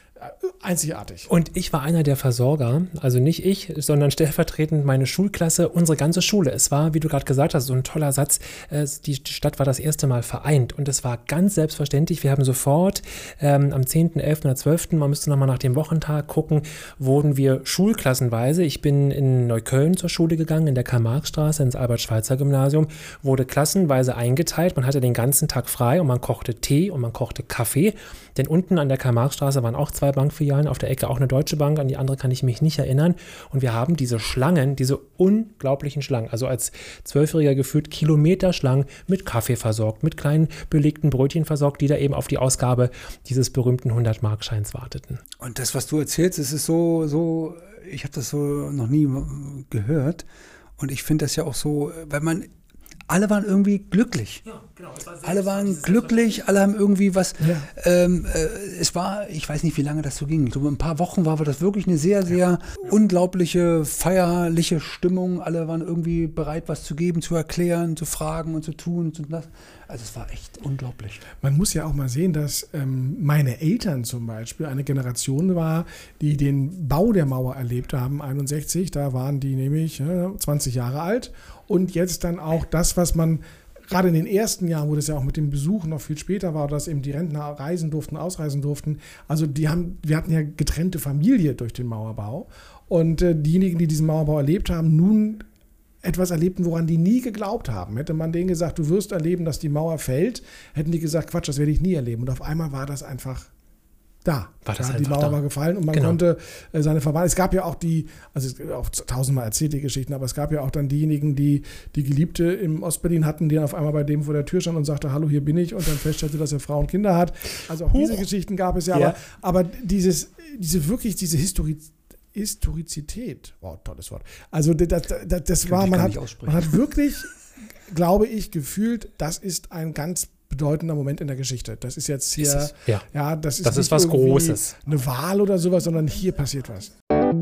einzigartig. Und ich war einer der Versorger, also nicht ich, sondern stellvertretend meine Schulklasse, unsere ganze Schule. Es war, wie du gerade gesagt hast, so ein toller Satz, die Stadt war das erste Mal vereint und es war ganz selbstverständlich. Wir haben sofort am 10., 11. oder 12., man müsste nochmal nach dem Wochentag gucken, wurden wir schulklassenweise, ich bin in Neukölln zur Schule gegangen, in der Karl-Marx-Straße, ins Albert-Schweitzer-Gymnasium, wurde klassenweise eingeteilt, man hatte den ganzen Tag frei und man kochte Tee und man kochte Kaffee, denn unten an der Karl-Marx-Straße waren auch 2 Bankfilialen, auf der Ecke auch eine Deutsche Bank, an die andere kann ich mich nicht erinnern. Und wir haben diese Schlangen, diese unglaublichen Schlangen, also als 12-Jähriger gefühlt Kilometerschlangen mit Kaffee versorgt, mit kleinen belegten Brötchen versorgt, die da eben auf die Ausgabe dieses berühmten 100-Mark-Scheins warteten. Und das, was du erzählst, es ist so, ich habe das so noch nie gehört. Und ich finde das ja auch so, weil alle waren irgendwie glücklich. Ja, genau. Alle waren glücklich, alle haben irgendwie was. Ja. Es war, ich weiß nicht, wie lange das so ging. So ein paar Wochen war das wirklich eine sehr, sehr unglaubliche, feierliche Stimmung. Alle waren irgendwie bereit, was zu geben, zu erklären, zu fragen und zu tun und das. Also es war echt unglaublich. Man muss ja auch mal sehen, dass meine Eltern zum Beispiel eine Generation war, die den Bau der Mauer erlebt haben, 61. Da waren die nämlich 20 Jahre alt. Und jetzt dann auch das, was man gerade in den ersten Jahren, wo das ja auch mit dem Besuch noch viel später war, dass eben die Rentner reisen durften, ausreisen durften. Also wir hatten ja getrennte Familie durch den Mauerbau. Und diejenigen, die diesen Mauerbau erlebt haben, nun etwas erlebten, woran die nie geglaubt haben. Hätte man denen gesagt, du wirst erleben, dass die Mauer fällt, hätten die gesagt, Quatsch, das werde ich nie erleben. Und auf einmal war das einfach da. Die Mauer war gefallen und man konnte seine Verwandten, es gab ja auch auch tausendmal erzählt die Geschichten, aber es gab ja auch dann diejenigen, die Geliebte im Ostberlin hatten, die dann auf einmal bei dem vor der Tür stand und sagte, hallo, hier bin ich, und dann feststellte, dass er Frau und Kinder hat. Also auch diese Geschichten gab es ja. Aber diese Historizität, wow, tolles Wort. Also das war, man hat wirklich, glaube ich, gefühlt, das ist ein ganz bedeutender Moment in der Geschichte. Das ist jetzt hier, das ist was Großes. Eine Wahl oder sowas, sondern hier passiert was.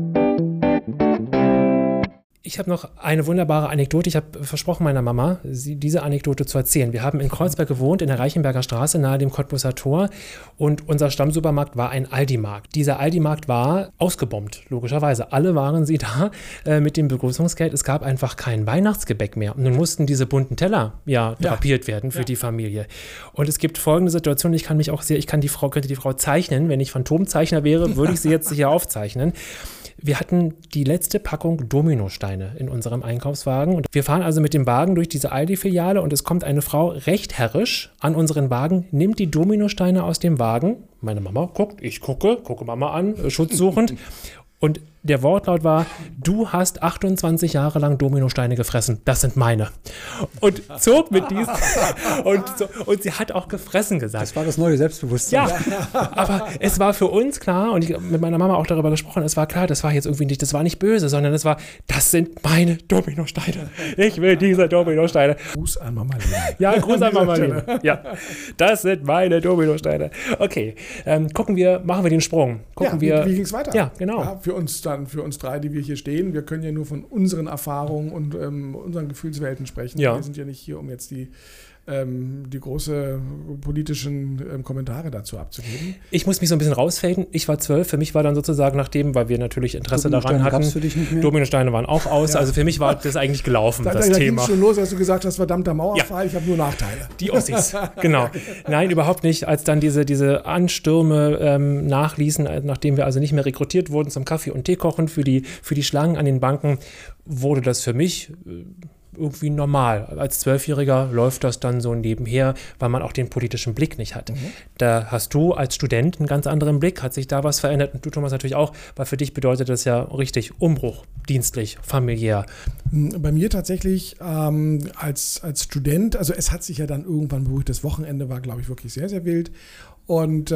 Ich habe noch eine wunderbare Anekdote. Ich habe versprochen meiner Mama, diese Anekdote zu erzählen. Wir haben in Kreuzberg gewohnt, in der Reichenberger Straße, nahe dem Cottbuser Tor. Und unser Stammsupermarkt war ein Aldi-Markt. Dieser Aldi-Markt war ausgebombt, logischerweise. Alle waren sie da mit dem Begrüßungsgeld. Es gab einfach kein Weihnachtsgebäck mehr. Und nun mussten diese bunten Teller drapiert werden für die Familie. Und es gibt folgende Situation. Könnte die Frau zeichnen. Wenn ich Phantomzeichner wäre, würde ich sie jetzt hier aufzeichnen. Wir hatten die letzte Packung Dominosteine in unserem Einkaufswagen und wir fahren also mit dem Wagen durch diese Aldi-Filiale und es kommt eine Frau recht herrisch an unseren Wagen, nimmt die Dominosteine aus dem Wagen. Meine Mama guckt, ich gucke Mama an, schutzsuchend. Und Der Wortlaut war, du hast 28 Jahre lang Dominosteine gefressen, das sind meine. Und zog mit diesen, und sie hat auch gefressen gesagt. Das war das neue Selbstbewusstsein. Ja, aber es war für uns klar, und ich habe mit meiner Mama auch darüber gesprochen, es war klar, das war jetzt irgendwie nicht, das war nicht böse, sondern es war, das sind meine Dominosteine. Ich will diese Dominosteine. Gruß an Mama Lena. Ja, Gruß an Mama Lena. Ja, das sind meine Dominosteine. Okay, machen wir den Sprung. Wie ging es weiter? Ja, genau. Ja, für uns drei, die wir hier stehen, wir können ja nur von unseren Erfahrungen und unseren Gefühlswelten sprechen. Ja. Wir sind ja nicht hier, um jetzt die große politischen Kommentare dazu abzugeben. Ich muss mich so ein bisschen rausfaden. Ich war 12. Für mich war dann sozusagen nachdem, weil wir natürlich Interesse daran hatten, Dominosteine waren auch aus. Ja. Also für mich war das eigentlich gelaufen, das Thema. Da ging schon los, als du gesagt hast, verdammter Mauerfall, ich habe nur Nachteile. Die Ossis, genau. Nein, überhaupt nicht. Als dann diese Anstürme nachließen, nachdem wir also nicht mehr rekrutiert wurden zum Kaffee- und Teekochen für die Schlangen an den Banken, wurde das für mich irgendwie normal. Als 12-Jähriger läuft das dann so nebenher, weil man auch den politischen Blick nicht hat. Da hast du als Student einen ganz anderen Blick, hat sich da was verändert und du, Thomas, natürlich auch, weil für dich bedeutet das ja richtig Umbruch, dienstlich, familiär. Bei mir tatsächlich als Student, also es hat sich ja dann irgendwann beruhigt, das Wochenende war, glaube ich, wirklich sehr, sehr wild und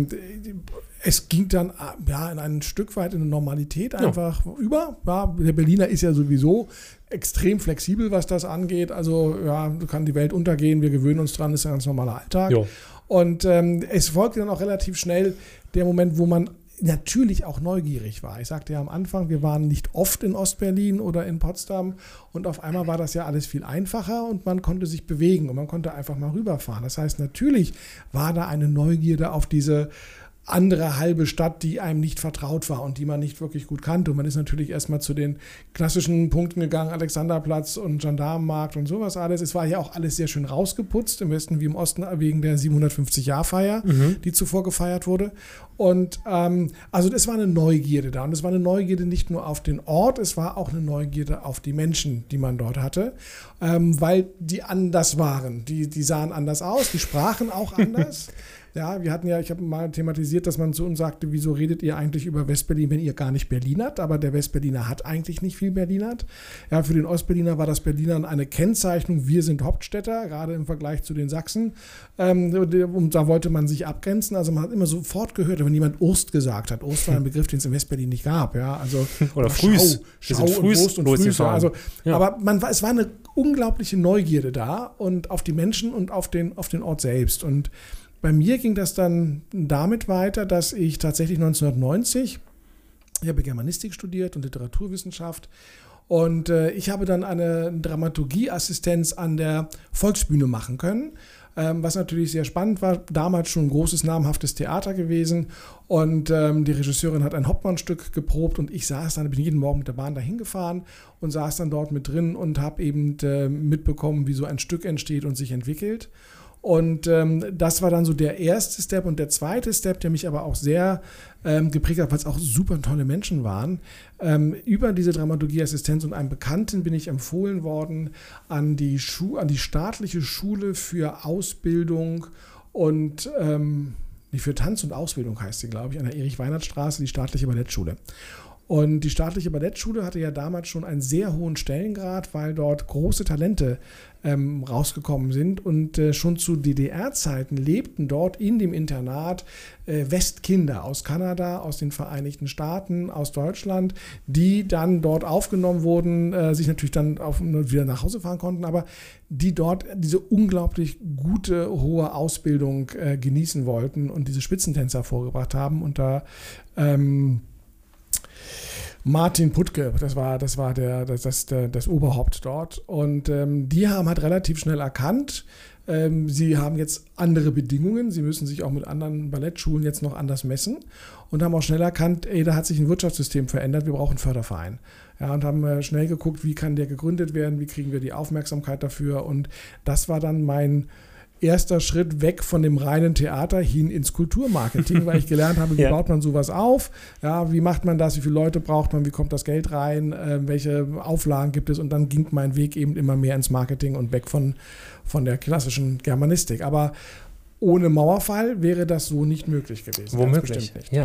es ging dann in ein Stück weit in eine Normalität einfach über. Ja, der Berliner ist ja sowieso extrem flexibel, was das angeht. Also kann die Welt untergehen, wir gewöhnen uns dran, ist ein ganz normaler Alltag. Jo. Und es folgte dann auch relativ schnell der Moment, wo man natürlich auch neugierig war. Ich sagte ja am Anfang, wir waren nicht oft in Ostberlin oder in Potsdam und auf einmal war das ja alles viel einfacher und man konnte sich bewegen und man konnte einfach mal rüberfahren. Das heißt, natürlich war da eine Neugierde auf diese andere halbe Stadt, die einem nicht vertraut war und die man nicht wirklich gut kannte. Und man ist natürlich erstmal zu den klassischen Punkten gegangen, Alexanderplatz und Gendarmenmarkt und sowas alles. Es war ja auch alles sehr schön rausgeputzt, im Westen wie im Osten, wegen der 750-Jahr-Feier, die zuvor gefeiert wurde. Und also das war eine Neugierde da. Und es war eine Neugierde nicht nur auf den Ort, es war auch eine Neugierde auf die Menschen, die man dort hatte, weil die anders waren. Die sahen anders aus, die sprachen auch anders. Ja, ich habe mal thematisiert, dass man zu uns sagte, wieso redet ihr eigentlich über Westberlin, wenn ihr gar nicht Berlinert? Aber der Westberliner hat eigentlich nicht viel Berlinert. Ja, für den Ostberliner war das Berlinern eine Kennzeichnung, wir sind Hauptstädter, gerade im Vergleich zu den Sachsen. Und da wollte man sich abgrenzen. Also man hat immer sofort gehört, wenn jemand Urst gesagt hat. Urst war ein Begriff, den es in Westberlin nicht gab. Ja, also oder Frühs. Schau und Wurst und Frühs. Also, ja. Aber es war eine unglaubliche Neugierde da und auf die Menschen und auf den Ort selbst. Und bei mir ging das dann damit weiter, dass ich tatsächlich 1990, ich habe Germanistik studiert und Literaturwissenschaft und ich habe dann eine Dramaturgieassistenz an der Volksbühne machen können, was natürlich sehr spannend war. Damals schon ein großes, namhaftes Theater gewesen und die Regisseurin hat ein Hauptmannstück geprobt und ich bin jeden Morgen mit der Bahn dahin gefahren und saß dann dort mit drin und habe eben mitbekommen, wie so ein Stück entsteht und sich entwickelt. Und das war dann so der erste Step und der zweite Step, der mich aber auch sehr geprägt hat, weil es auch super tolle Menschen waren. Über diese Dramaturgieassistenz und einem Bekannten bin ich empfohlen worden an die staatliche Schule für Ausbildung und für Tanz und Ausbildung heißt sie, glaube ich, an der Erich-Weinert-Straße, die staatliche Ballettschule. Und die staatliche Ballettschule hatte ja damals schon einen sehr hohen Stellengrad, weil dort große Talente rausgekommen sind und schon zu DDR-Zeiten lebten dort in dem Internat Westkinder aus Kanada, aus den Vereinigten Staaten, aus Deutschland, die dann dort aufgenommen wurden, sich natürlich dann wieder nach Hause fahren konnten, aber die dort diese unglaublich gute, hohe Ausbildung genießen wollten und diese Spitzentänzer vorgebracht haben unter Martin Puttke, das war das Oberhaupt dort und die haben halt relativ schnell erkannt, sie haben jetzt andere Bedingungen, sie müssen sich auch mit anderen Ballettschulen jetzt noch anders messen und haben auch schnell erkannt, da hat sich ein Wirtschaftssystem verändert, wir brauchen einen Förderverein. Ja, und haben schnell geguckt, wie kann der gegründet werden, wie kriegen wir die Aufmerksamkeit dafür und das war dann mein erster Schritt weg von dem reinen Theater hin ins Kulturmarketing, weil ich gelernt habe, wie baut man sowas auf, ja, wie macht man das, wie viele Leute braucht man, wie kommt das Geld rein, welche Auflagen gibt es und dann ging mein Weg eben immer mehr ins Marketing und weg von der klassischen Germanistik. Aber ohne Mauerfall wäre das so nicht möglich gewesen. Womöglich, nicht. Ja.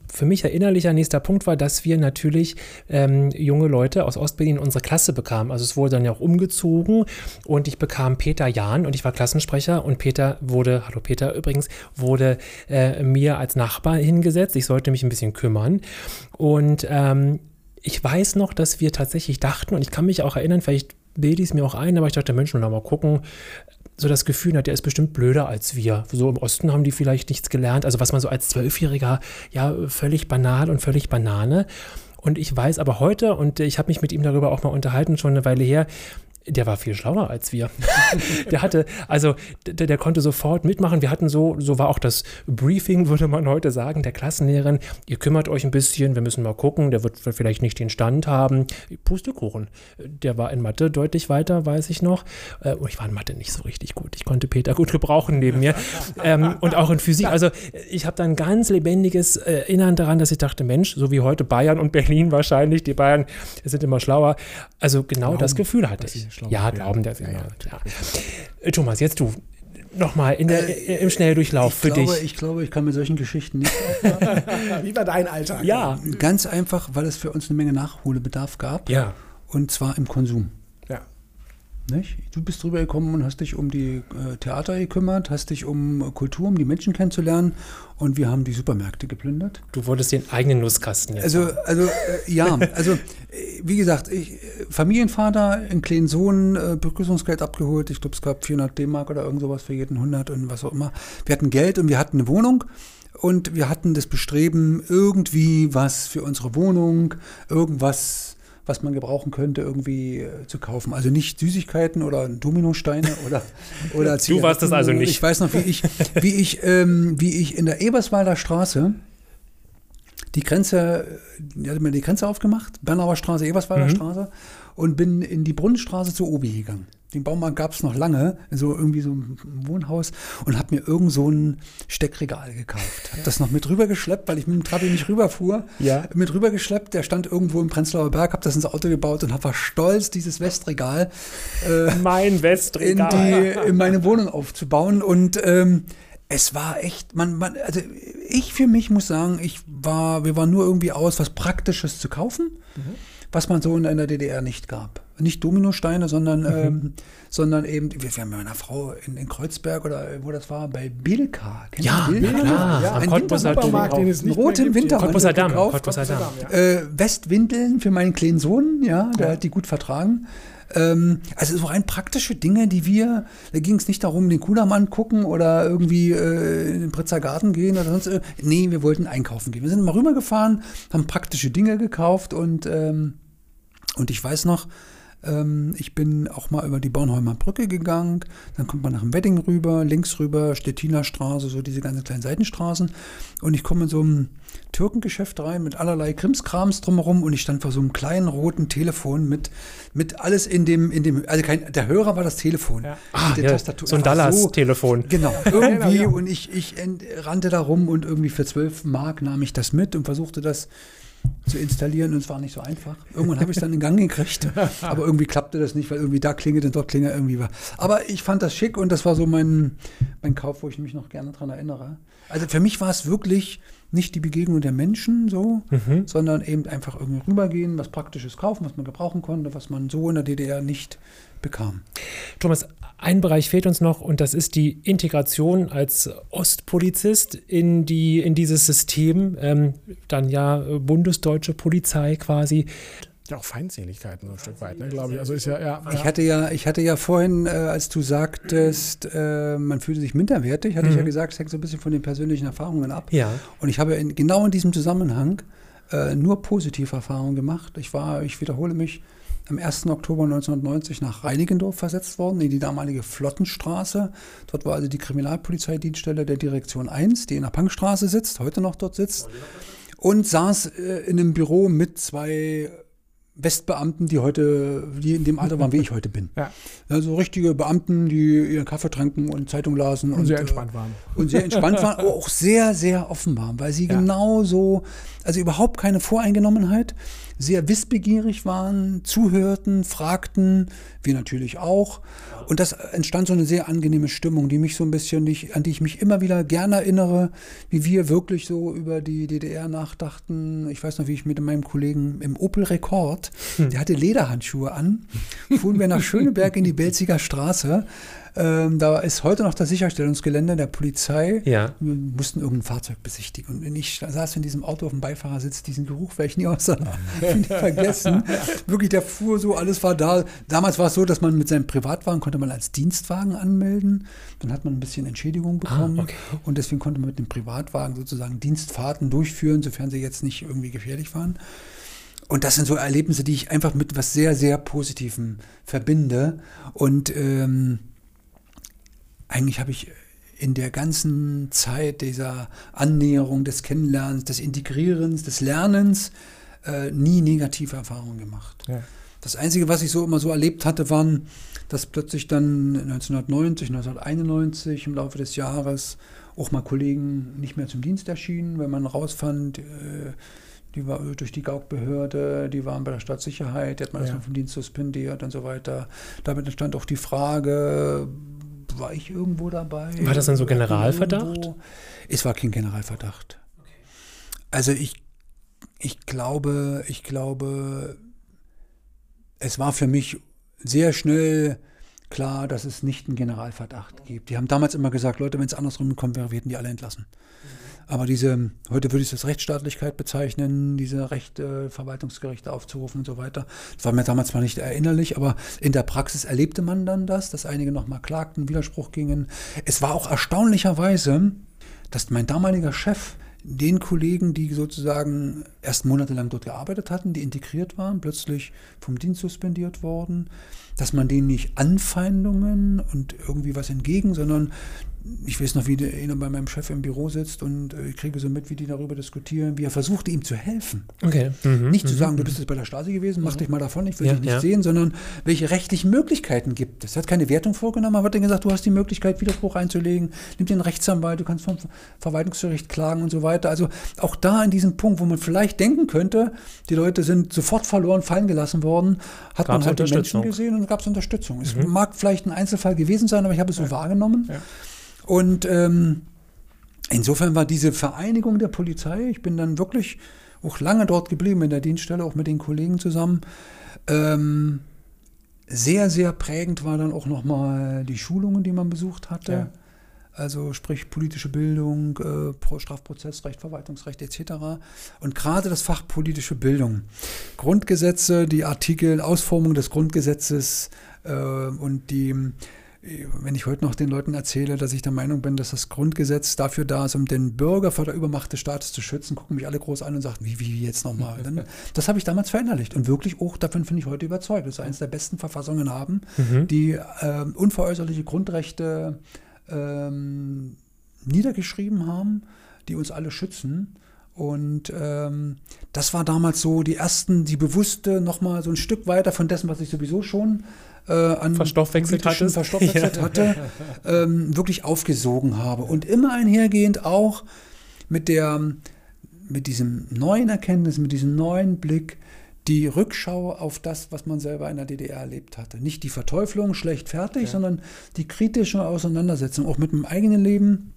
für mich ein innerlicher nächster Punkt war, dass wir natürlich junge Leute aus Ostberlin in unsere Klasse bekamen. Also es wurde dann ja auch umgezogen und ich bekam Peter Jahn und ich war Klassensprecher und Peter wurde, hallo Peter übrigens, wurde mir als Nachbar hingesetzt. Ich sollte mich ein bisschen kümmern und ich weiß noch, dass wir tatsächlich dachten, und ich kann mich auch erinnern, vielleicht bilde ich es mir auch ein, aber ich dachte, Mensch, mal gucken, so das Gefühl hat, der ist bestimmt blöder als wir. So im Osten haben die vielleicht nichts gelernt, also was man so als 12-Jähriger, ja, völlig banal und völlig Banane. Und ich weiß aber heute, und ich habe mich mit ihm darüber auch mal unterhalten, schon eine Weile her, der war viel schlauer als wir. Der hatte, also der konnte sofort mitmachen. Wir hatten so war auch das Briefing, würde man heute sagen, der Klassenlehrerin. Ihr kümmert euch ein bisschen, wir müssen mal gucken, der wird vielleicht nicht den Stand haben. Pustekuchen. Der war in Mathe deutlich weiter, weiß ich noch. Und ich war in Mathe nicht so richtig gut. Ich konnte Peter gut gebrauchen neben mir. Und auch in Physik. Also ich habe da ein ganz lebendiges Erinnern daran, dass ich dachte, Mensch, so wie heute Bayern und Berlin wahrscheinlich, die Bayern sind immer schlauer. Also genau das Gefühl hatte ich. Ja, glauben der ja. Thomas, jetzt du nochmal im Schnelldurchlauf für dich. Ich glaube, ich kann mit solchen Geschichten nicht. Wie war dein Alltag? Ja. Ganz einfach, weil es für uns eine Menge Nachholbedarf gab. Ja. Und zwar im Konsum. Ja. Nicht? Du bist drüber gekommen und hast dich um die Theater gekümmert, hast dich um Kultur, um die Menschen kennenzulernen und wir haben die Supermärkte geplündert. Du wolltest den eigenen Nusskasten jetzt wie gesagt, Familienvater, einen kleinen Sohn, Begrüßungsgeld abgeholt, ich glaube es gab 400 D-Mark oder irgend sowas für jeden 100 und was auch immer. Wir hatten Geld und wir hatten eine Wohnung und wir hatten das Bestreben, irgendwie was für unsere Wohnung, irgendwas, was man gebrauchen könnte, irgendwie zu kaufen. Also nicht Süßigkeiten oder Dominosteine oder Du warst das also nicht. Ich weiß noch, wie ich in der Eberswalder Straße die hat mir die Grenze aufgemacht, Bernauer Straße, Eberswalder Straße und bin in die Brunnenstraße zu Obi gegangen. Den Baumarkt gab es noch lange, so irgendwie so ein Wohnhaus und habe mir irgend so ein Steckregal gekauft. Habe das noch mit rübergeschleppt, weil ich mit dem Trabi nicht rüberfuhr. Ja. Mit rübergeschleppt, der stand irgendwo im Prenzlauer Berg, habe das ins Auto gebaut und war stolz, dieses Westregal mein Westregal in meine Wohnung aufzubauen und es war echt, also ich für mich muss sagen, wir waren nur irgendwie aus, was Praktisches zu kaufen, was man so in der DDR nicht gab. Nicht Dominosteine, sondern eben, wir haben mit meiner Frau in Kreuzberg oder wo das war, bei Bilka. Ja, klar. Ja, ein Wintersupermarkt, den es nicht roten Wintermarkt Cottbusser Damm. Westwindeln für meinen kleinen Sohn, ja, der hat die gut vertragen. Also so rein praktische Dinge, da ging es nicht darum, den Kudamm angucken oder irgendwie in den Pritzer Garten gehen oder sonst irgendwas. Nee, wir wollten einkaufen gehen. Wir sind mal rübergefahren, haben praktische Dinge gekauft und ich weiß noch, ich bin auch mal über die Bornholmer Brücke gegangen, dann kommt man nach dem Wedding rüber, links rüber, Stettiner Straße, so diese ganzen kleinen Seitenstraßen und ich komme in so ein Türkengeschäft rein mit allerlei Krimskrams drumherum und ich stand vor so einem kleinen roten Telefon mit alles in dem also der Hörer war das Telefon. Ja. Tastatur, so ein Dallas-Telefon. Genau, irgendwie und ich rannte da rum und irgendwie für 12 Mark nahm ich das mit und versuchte das zu installieren und es war nicht so einfach. Irgendwann habe ich es dann in Gang gekriegt, aber irgendwie klappte das nicht, weil irgendwie da klingelt und dort klingelt irgendwie war. Aber ich fand das schick und das war so mein Kauf, wo ich mich noch gerne dran erinnere. Also für mich war es wirklich nicht die Begegnung der Menschen so, sondern eben einfach irgendwie rübergehen, was Praktisches kaufen, was man gebrauchen konnte, was man so in der DDR nicht bekam. Thomas, ein Bereich fehlt uns noch und das ist die Integration als Ostpolizist in dieses System, dann ja bundesdeutsche Polizei quasi. Ja, auch Feindseligkeiten so ein Stück weit, ne, glaube ich. Also ist ja. Ich hatte ja vorhin, als du sagtest, man fühlte sich minderwertig, hatte ich ja gesagt, es hängt so ein bisschen von den persönlichen Erfahrungen ab. Ja. Und ich habe genau in diesem Zusammenhang nur positive Erfahrungen gemacht. Ich wiederhole mich, am 1. Oktober 1990 nach Reinickendorf versetzt worden, in die damalige Flottenstraße. Dort war also die Kriminalpolizeidienststelle der Direktion 1, die in der Punkstraße sitzt, heute noch dort sitzt, und saß in einem Büro mit 2 Westbeamten, die in dem Alter waren, wie ich heute bin. Ja. Also richtige Beamten, die ihren Kaffee tranken und Zeitung lasen. Und sehr entspannt waren. Und sehr entspannt waren, aber auch sehr, sehr offen waren, weil sie genauso, also überhaupt keine Voreingenommenheit, sehr wissbegierig waren, zuhörten, fragten, wir natürlich auch. Und das entstand so eine sehr angenehme Stimmung, die mich so ein bisschen, an die ich mich immer wieder gerne erinnere, wie wir wirklich so über die DDR nachdachten. Ich weiß noch, wie ich mit meinem Kollegen im Opel Rekord, der hatte Lederhandschuhe an, fuhren wir nach Schöneberg in die Belziger Straße. Da ist heute noch das Sicherstellungsgelände der Polizei. Ja. Wir mussten irgendein Fahrzeug besichtigen. Und ich saß in diesem Auto auf dem Beifahrersitz, diesen Geruch werde ich nie vergessen. Wirklich, der fuhr so, alles war da. Damals war es so, dass man mit seinem Privatwagen konnte man als Dienstwagen anmelden. Dann hat man ein bisschen Entschädigung bekommen. Okay. Und deswegen konnte man mit dem Privatwagen sozusagen Dienstfahrten durchführen, sofern sie jetzt nicht irgendwie gefährlich waren. Und das sind so Erlebnisse, die ich einfach mit was sehr, sehr Positivem verbinde. Und eigentlich habe ich in der ganzen Zeit dieser Annäherung, des Kennenlernens, des Integrierens, des Lernens nie negative Erfahrungen gemacht. Ja. Das Einzige, was ich so immer so erlebt hatte, waren, dass plötzlich dann 1990, 1991 im Laufe des Jahres auch mal Kollegen nicht mehr zum Dienst erschienen, weil man rausfand, die war durch die Gauk-Behörde, die waren bei der Stadtsicherheit, die hat man erstmal vom Dienst suspendiert und so weiter. Damit entstand auch die Frage, war ich irgendwo dabei? War das dann so Generalverdacht? Es war kein Generalverdacht. Okay. Also ich glaube, es war für mich sehr schnell klar, dass es nicht einen Generalverdacht gibt. Die haben damals immer gesagt, Leute, wenn es andersrum kommt, wir hätten die alle entlassen. Aber heute würde ich es als Rechtsstaatlichkeit bezeichnen, diese Rechte, Verwaltungsgerichte aufzurufen und so weiter. Das war mir damals zwar nicht erinnerlich, aber in der Praxis erlebte man dann das, dass einige nochmal klagten, Widerspruch gingen. Es war auch erstaunlicherweise, dass mein damaliger Chef den Kollegen, die sozusagen erst monatelang dort gearbeitet hatten, die integriert waren, plötzlich vom Dienst suspendiert worden, dass man denen nicht Anfeindungen und irgendwie was entgegen, sondern ich weiß noch, wie einer bei meinem Chef im Büro sitzt und ich kriege so mit, wie die darüber diskutieren, wie er versuchte, ihm zu helfen. Okay. Nicht zu sagen, du bist jetzt bei der Stasi gewesen, mach dich mal davon, ich will dich nicht sehen, sondern welche rechtlichen Möglichkeiten gibt es. Er hat keine Wertung vorgenommen, aber hat dann gesagt, du hast die Möglichkeit, Widerspruch einzulegen, nimm dir einen Rechtsanwalt, du kannst vom Verwaltungsgericht klagen und so weiter. Also auch da in diesem Punkt, wo man vielleicht denken könnte, die Leute sind sofort verloren, fallen gelassen worden, hat man halt die Menschen gesehen und gab es Unterstützung. Es mag vielleicht ein Einzelfall gewesen sein, aber ich habe es so wahrgenommen. Ja. Und insofern war diese Vereinigung der Polizei, ich bin dann wirklich auch lange dort geblieben in der Dienststelle, auch mit den Kollegen zusammen, sehr, sehr prägend war dann auch nochmal die Schulungen, die man besucht hatte. Ja. Also sprich politische Bildung, Strafprozessrecht, Verwaltungsrecht etc. Und gerade das Fach politische Bildung. Grundgesetze, die Artikel, Ausformung des Grundgesetzes und wenn ich heute noch den Leuten erzähle, dass ich der Meinung bin, dass das Grundgesetz dafür da ist, um den Bürger vor der Übermacht des Staates zu schützen, gucken mich alle groß an und sagen, wie jetzt nochmal? Das habe ich damals verinnerlicht und wirklich auch, davon bin ich heute überzeugt. Das ist eines der besten Verfassungen haben, die unveräußerliche Grundrechte niedergeschrieben haben, die uns alle schützen. Und das war damals so die bewusste nochmal so ein Stück weiter von dessen, was ich sowieso schon verstoffwechselt hatte, wirklich aufgesogen habe. Und immer einhergehend auch mit diesem neuen Erkenntnis, mit diesem neuen Blick, die Rückschau auf das, was man selber in der DDR erlebt hatte. Nicht die Verteuflung, schlecht, fertig, sondern die kritische Auseinandersetzung, auch mit dem eigenen Leben.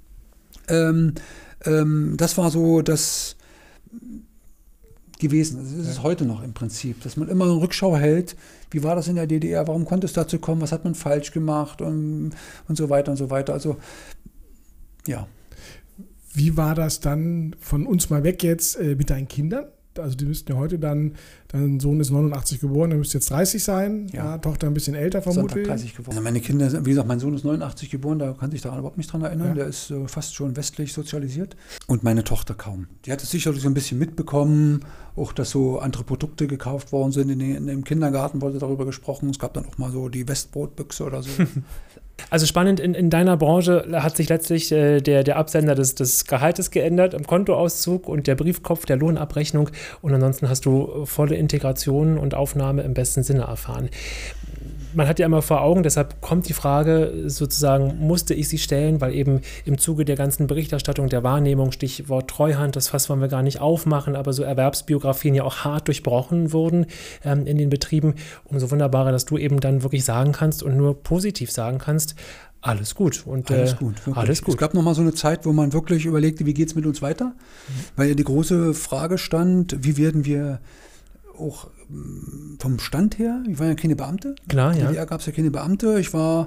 Das war so das gewesen. Das ist es heute noch im Prinzip, dass man immer eine Rückschau hält. Wie war das in der DDR? Warum konnte es dazu kommen? Was hat man falsch gemacht? Und so weiter und so weiter. Also, ja. Wie war das dann von uns mal weg jetzt mit deinen Kindern? Also die müssten ja heute dein Sohn ist 89 geboren, der müsste jetzt 30 sein, ja. Tochter ein bisschen älter vermutlich. 30 geworden. Also meine Kinder, wie gesagt, mein Sohn ist 89 geboren, da kann sich daran überhaupt nicht dran erinnern, ja. Der ist fast schon westlich sozialisiert. Und meine Tochter kaum. Die hat es sicherlich so ein bisschen mitbekommen, auch dass so andere Produkte gekauft worden sind. Im Kindergarten wurde darüber gesprochen, es gab dann auch mal so die Westbrotbüchse oder so. Also spannend, in deiner Branche hat sich letztlich der Absender des Gehaltes geändert, im Kontoauszug und der Briefkopf der Lohnabrechnung und ansonsten hast du volle Integration und Aufnahme im besten Sinne erfahren. man hat ja immer vor Augen, deshalb kommt die Frage sozusagen, musste ich sie stellen, weil eben im Zuge der ganzen Berichterstattung, der Wahrnehmung, Stichwort Treuhand, das Fass wollen wir gar nicht aufmachen, aber so Erwerbsbiografien ja auch hart durchbrochen wurden in den Betrieben. Umso wunderbarer, dass du eben dann wirklich sagen kannst und nur positiv sagen kannst, alles gut. Und, alles gut, wirklich. Alles gut. Es gab nochmal so eine Zeit, wo man wirklich überlegte, wie geht es mit uns weiter? Weil ja die große Frage stand, wie werden wir auch vom Stand her, ich war ja keine Beamte. Klar, ja. In der DDR gab es ja keine Beamte. Ich war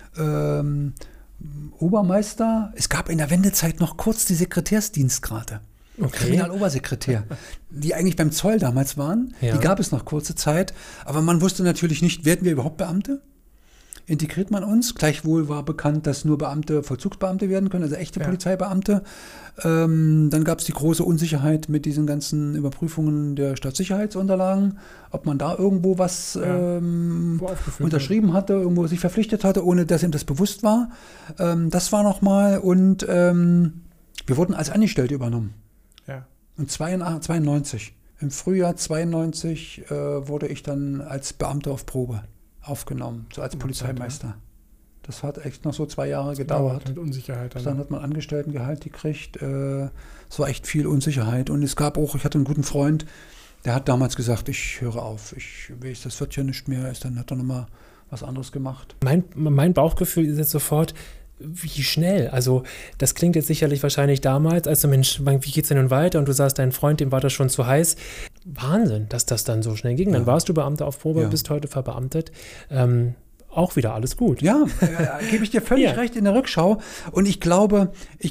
Obermeister. Es gab in der Wendezeit noch kurz die Sekretärsdienstgrade. Okay. Kriminalobersekretär, die eigentlich beim Zoll damals waren. Ja. Die gab es noch kurze Zeit. Aber man wusste natürlich nicht, werden wir überhaupt Beamte? Integriert man uns? Gleichwohl war bekannt, dass nur Beamte Vollzugsbeamte werden können, also echte Polizeibeamte. Dann gab es die große Unsicherheit mit diesen ganzen Überprüfungen der Staatssicherheitsunterlagen, ob man da irgendwo was unterschrieben hatte, irgendwo sich verpflichtet hatte, ohne dass ihm das bewusst war. Das war nochmal und wir wurden als Angestellte übernommen. Ja. Und 92. Im Frühjahr 92 wurde ich dann als Beamter auf Probe aufgenommen, so als Polizeimeister. Das hat echt noch so 2 Jahre gedauert. Mit Unsicherheit. Dann hat man Angestelltengehalt gekriegt. Es war echt viel Unsicherheit. Und es gab auch, ich hatte einen guten Freund, der hat damals gesagt, ich höre auf, das wird ja nicht mehr. Dann hat er nochmal was anderes gemacht. Mein Bauchgefühl ist jetzt sofort, wie schnell? Also das klingt jetzt sicherlich wahrscheinlich damals, als so, Mensch, wie geht's denn nun weiter? Und du sagst, dein Freund, dem war das schon zu heiß. Wahnsinn, dass das dann so schnell ging. Dann warst du Beamter auf Probe, bist heute verbeamtet. Auch wieder alles gut. Ja, gebe ich dir völlig recht in der Rückschau. Und ich glaube,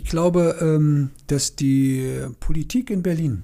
dass die Politik in Berlin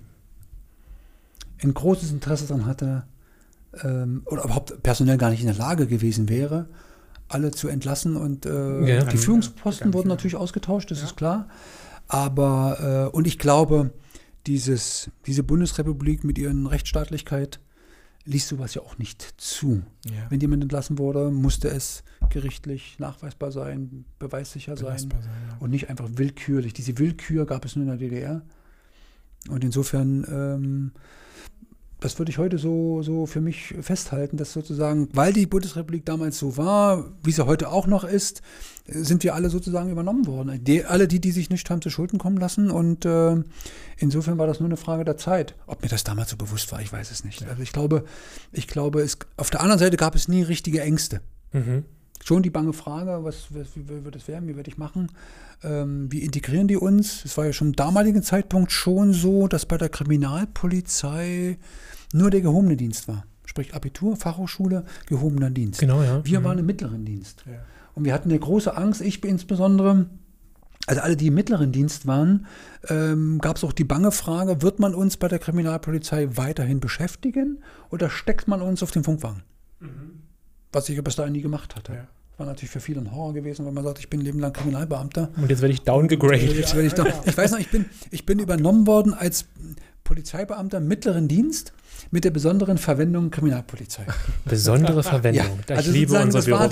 ein großes Interesse daran hatte, oder überhaupt personell gar nicht in der Lage gewesen wäre, alle zu entlassen und die Führungsposten wurden natürlich ausgetauscht, das ist klar. Aber, und ich glaube, diese Bundesrepublik mit ihren Rechtsstaatlichkeit ließ sowas ja auch nicht zu. Ja. Wenn jemand entlassen wurde, musste es gerichtlich nachweisbar sein, beweissicher sein und nicht einfach willkürlich. Diese Willkür gab es nur in der DDR. Und insofern das würde ich heute so für mich festhalten, dass sozusagen, weil die Bundesrepublik damals so war, wie sie heute auch noch ist, sind wir alle sozusagen übernommen worden. Alle die sich nicht haben zu Schulden kommen lassen und insofern war das nur eine Frage der Zeit. Ob mir das damals so bewusst war, ich weiß es nicht. Also ich glaube, auf der anderen Seite gab es nie richtige Ängste. Schon die bange Frage, wie wird es werden, wie werde ich machen, wie integrieren die uns? Es war ja schon im damaligen Zeitpunkt schon so, dass bei der Kriminalpolizei nur der gehobene Dienst war. Sprich Abitur, Fachhochschule, gehobener Dienst. Genau, ja. Wir waren im mittleren Dienst. Ja. Und wir hatten eine große Angst, ich insbesondere, also alle, die im mittleren Dienst waren, gab es auch die bange Frage, wird man uns bei der Kriminalpolizei weiterhin beschäftigen oder steckt man uns auf den Funkwagen? Was ich bis dahin nie gemacht hatte. Ja. War natürlich für viele ein Horror gewesen, weil man sagt, ich bin ein Leben lang Kriminalbeamter. Und jetzt werde ich downgegradet. Ich weiß noch, ich bin übernommen worden als Polizeibeamter im mittleren Diese besondere Verwendung Kriminalpolizei. Besondere Verwendung. Ja. Also ich liebe unsere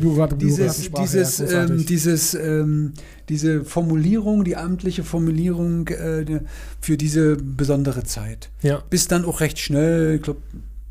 diese Formulierung, die amtliche Formulierung für diese besondere Zeit. Ja. Bis dann auch recht schnell, ich glaube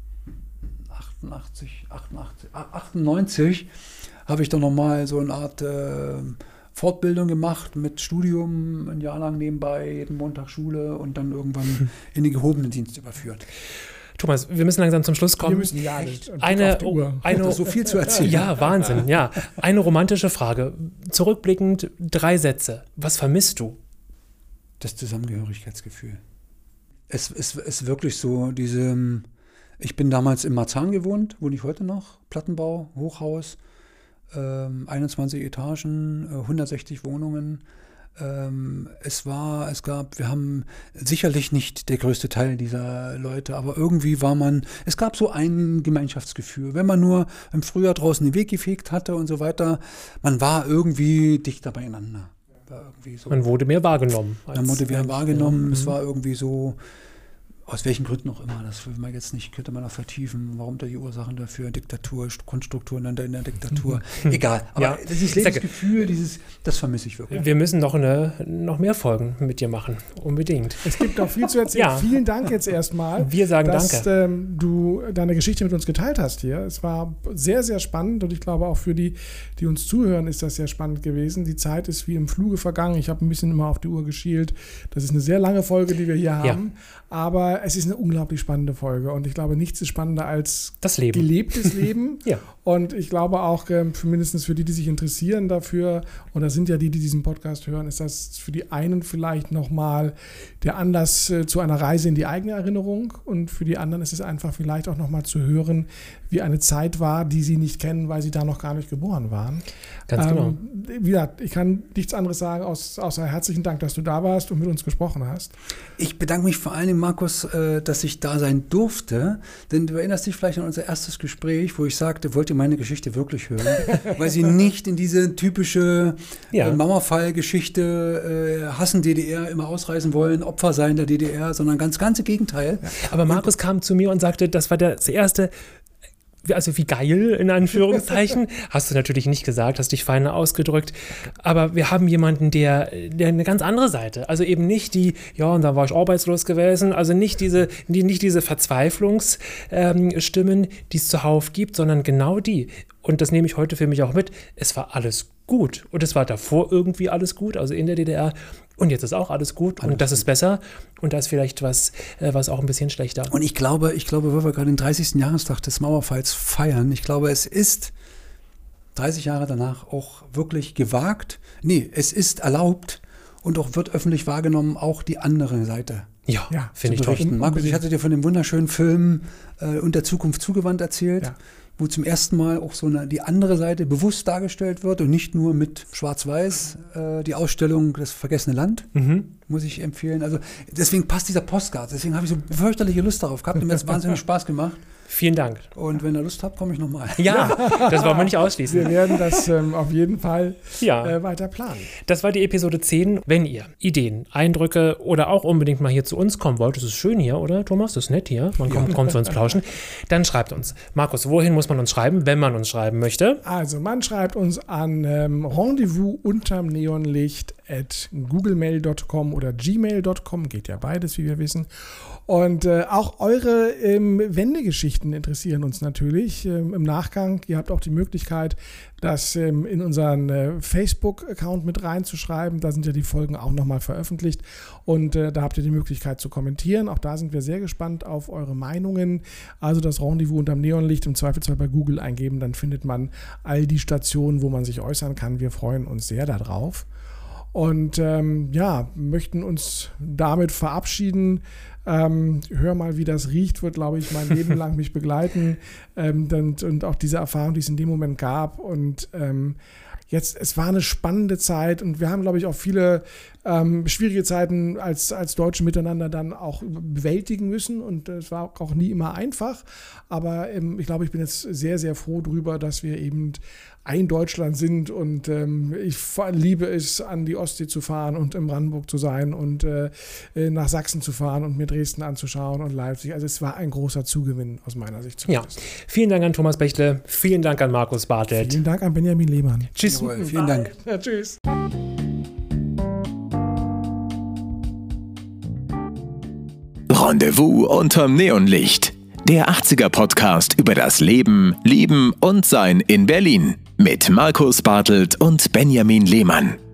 98 habe ich dann nochmal so eine Art Fortbildung gemacht mit Studium, ein Jahr lang nebenbei, jeden Montag Schule und dann irgendwann in den gehobenen Dienst überführt. Thomas, wir müssen langsam zum Schluss kommen. Wir müssen so viel zu erzählen. Ja, Wahnsinn, ja. Eine romantische Frage. Zurückblickend 3 Sätze. Was vermisst du? Das Zusammengehörigkeitsgefühl. Es ist wirklich so, ich bin damals in Marzahn gewohnt, wohne ich heute noch, Plattenbau, Hochhaus, 21 Etagen, 160 Wohnungen. Wir haben sicherlich nicht der größte Teil dieser Leute, aber irgendwie es gab so ein Gemeinschaftsgefühl. Wenn man nur im Frühjahr draußen den Weg gefegt hatte und so weiter, man war irgendwie dichter beieinander. Man wurde mehr wahrgenommen. Es war irgendwie so, Aus welchen Gründen auch immer, das will man jetzt nicht, könnte man auch vertiefen, warum da die Ursachen dafür, Diktatur, Grundstrukturen in der Diktatur, egal. Aber dieses Lebensgefühl, das vermisse ich wirklich. Wir müssen noch mehr Folgen mit dir machen, unbedingt. Es gibt noch viel zu erzählen. Ja. Vielen Dank jetzt erstmal, wir sagen dass danke. Du deine Geschichte mit uns geteilt hast hier. Es war sehr, sehr spannend und ich glaube auch für die uns zuhören, ist das sehr spannend gewesen. Die Zeit ist wie im Fluge vergangen. Ich habe ein bisschen immer auf die Uhr geschielt. Das ist eine sehr lange Folge, die wir hier haben, aber es ist eine unglaublich spannende Folge und ich glaube, nichts ist spannender als das Leben. Gelebtes Leben. Ja. Und ich glaube auch, mindestens für die sich interessieren dafür, und das sind ja die diesen Podcast hören, ist das für die einen vielleicht nochmal der Anlass zu einer Reise in die eigene Erinnerung und für die anderen ist es einfach vielleicht auch nochmal zu hören, wie eine Zeit war, die sie nicht kennen, weil sie da noch gar nicht geboren waren. Ganz genau. Wie gesagt, ich kann nichts anderes sagen, außer herzlichen Dank, dass du da warst und mit uns gesprochen hast. Ich bedanke mich vor allem, Markus, dass ich da sein durfte, denn du erinnerst dich vielleicht an unser erstes Gespräch, wo ich sagte, wollt ihr meine Geschichte wirklich hören? Weil sie nicht in diese typische Mauerfall-Geschichte hassen DDR, immer ausreisen wollen, Opfer sein der DDR, sondern ganz ganze Gegenteil. Ja. Aber Markus kam zu mir und sagte, das war das erste, also wie geil, in Anführungszeichen, hast du natürlich nicht gesagt, hast dich feiner ausgedrückt, aber wir haben jemanden, der eine ganz andere Seite, also eben nicht und da war ich arbeitslos gewesen, also nicht diese Verzweiflungsstimmen, die es zuhauf gibt, sondern genau die. Und das nehme ich heute für mich auch mit. Es war alles gut. Und es war davor irgendwie alles gut, also in der DDR. Und jetzt ist auch alles gut. Und das ist besser. Und da ist vielleicht was auch ein bisschen schlechter. Und ich glaube, weil wir gerade den 30. Jahrestag des Mauerfalls feiern, ich glaube, es ist 30 Jahre danach auch wirklich gewagt. Nee, es ist erlaubt und auch wird öffentlich wahrgenommen, auch die andere Seite. Ja, finde ich toll. Markus, ich hatte dir von dem wunderschönen Film Und der Zukunft zugewandt erzählt. Ja. Wo zum ersten Mal auch die andere Seite bewusst dargestellt wird und nicht nur mit Schwarz-Weiß, die Ausstellung Das vergessene Land, muss ich empfehlen. Also deswegen passt dieser Postcard, deswegen habe ich so fürchterliche Lust darauf gehabt und mir hat es wahnsinnig Spaß gemacht. Vielen Dank. Und wenn ihr Lust habt, komme ich nochmal. Ja, das wollen wir nicht ausschließen. Wir werden das auf jeden Fall weiter planen. Das war die Episode 10. Wenn ihr Ideen, Eindrücke oder auch unbedingt mal hier zu uns kommen wollt, das ist schön hier, oder Thomas? Das ist nett hier. Man kommt zu uns plauschen. Dann schreibt uns. Markus, wohin muss man uns schreiben, wenn man uns schreiben möchte? Also man schreibt uns an Rendezvous unterm Neonlicht @googlemail.com oder gmail.com. Geht ja beides, wie wir wissen. Und auch eure Wendegeschichten interessieren uns natürlich im Nachgang. Ihr habt auch die Möglichkeit, das in unseren Facebook-Account mit reinzuschreiben. Da sind ja die Folgen auch nochmal veröffentlicht. Und da habt ihr die Möglichkeit zu kommentieren. Auch da sind wir sehr gespannt auf eure Meinungen. Also das Rendezvous unterm Neonlicht im Zweifelsfall bei Google eingeben. Dann findet man all die Stationen, wo man sich äußern kann. Wir freuen uns sehr darauf. Und möchten uns damit verabschieden. Hör mal, wie das riecht, wird, glaube ich, mein Leben lang mich begleiten. Und auch diese Erfahrung, die es in dem Moment gab. Und es war eine spannende Zeit und wir haben, glaube ich, auch viele schwierige Zeiten als Deutsche miteinander dann auch bewältigen müssen. Und es war auch nie immer einfach. Aber ich glaube, ich bin jetzt sehr, sehr froh drüber, dass wir eben ein Deutschland sind und ich liebe es, an die Ostsee zu fahren und in Brandenburg zu sein und nach Sachsen zu fahren und mir Dresden anzuschauen und Leipzig. Also es war ein großer Zugewinn aus meiner Sicht zumindest. Ja, vielen Dank an Thomas Bechtle, vielen Dank an Markus Bartelt. Vielen Dank an Benjamin Lehmann. Tschüss. Jawohl, vielen Dank. Ja, tschüss. Rendezvous unterm Neonlicht. Der 80er-Podcast über das Leben, Lieben und Sein in Berlin. Mit Markus Bartelt und Benjamin Lehmann.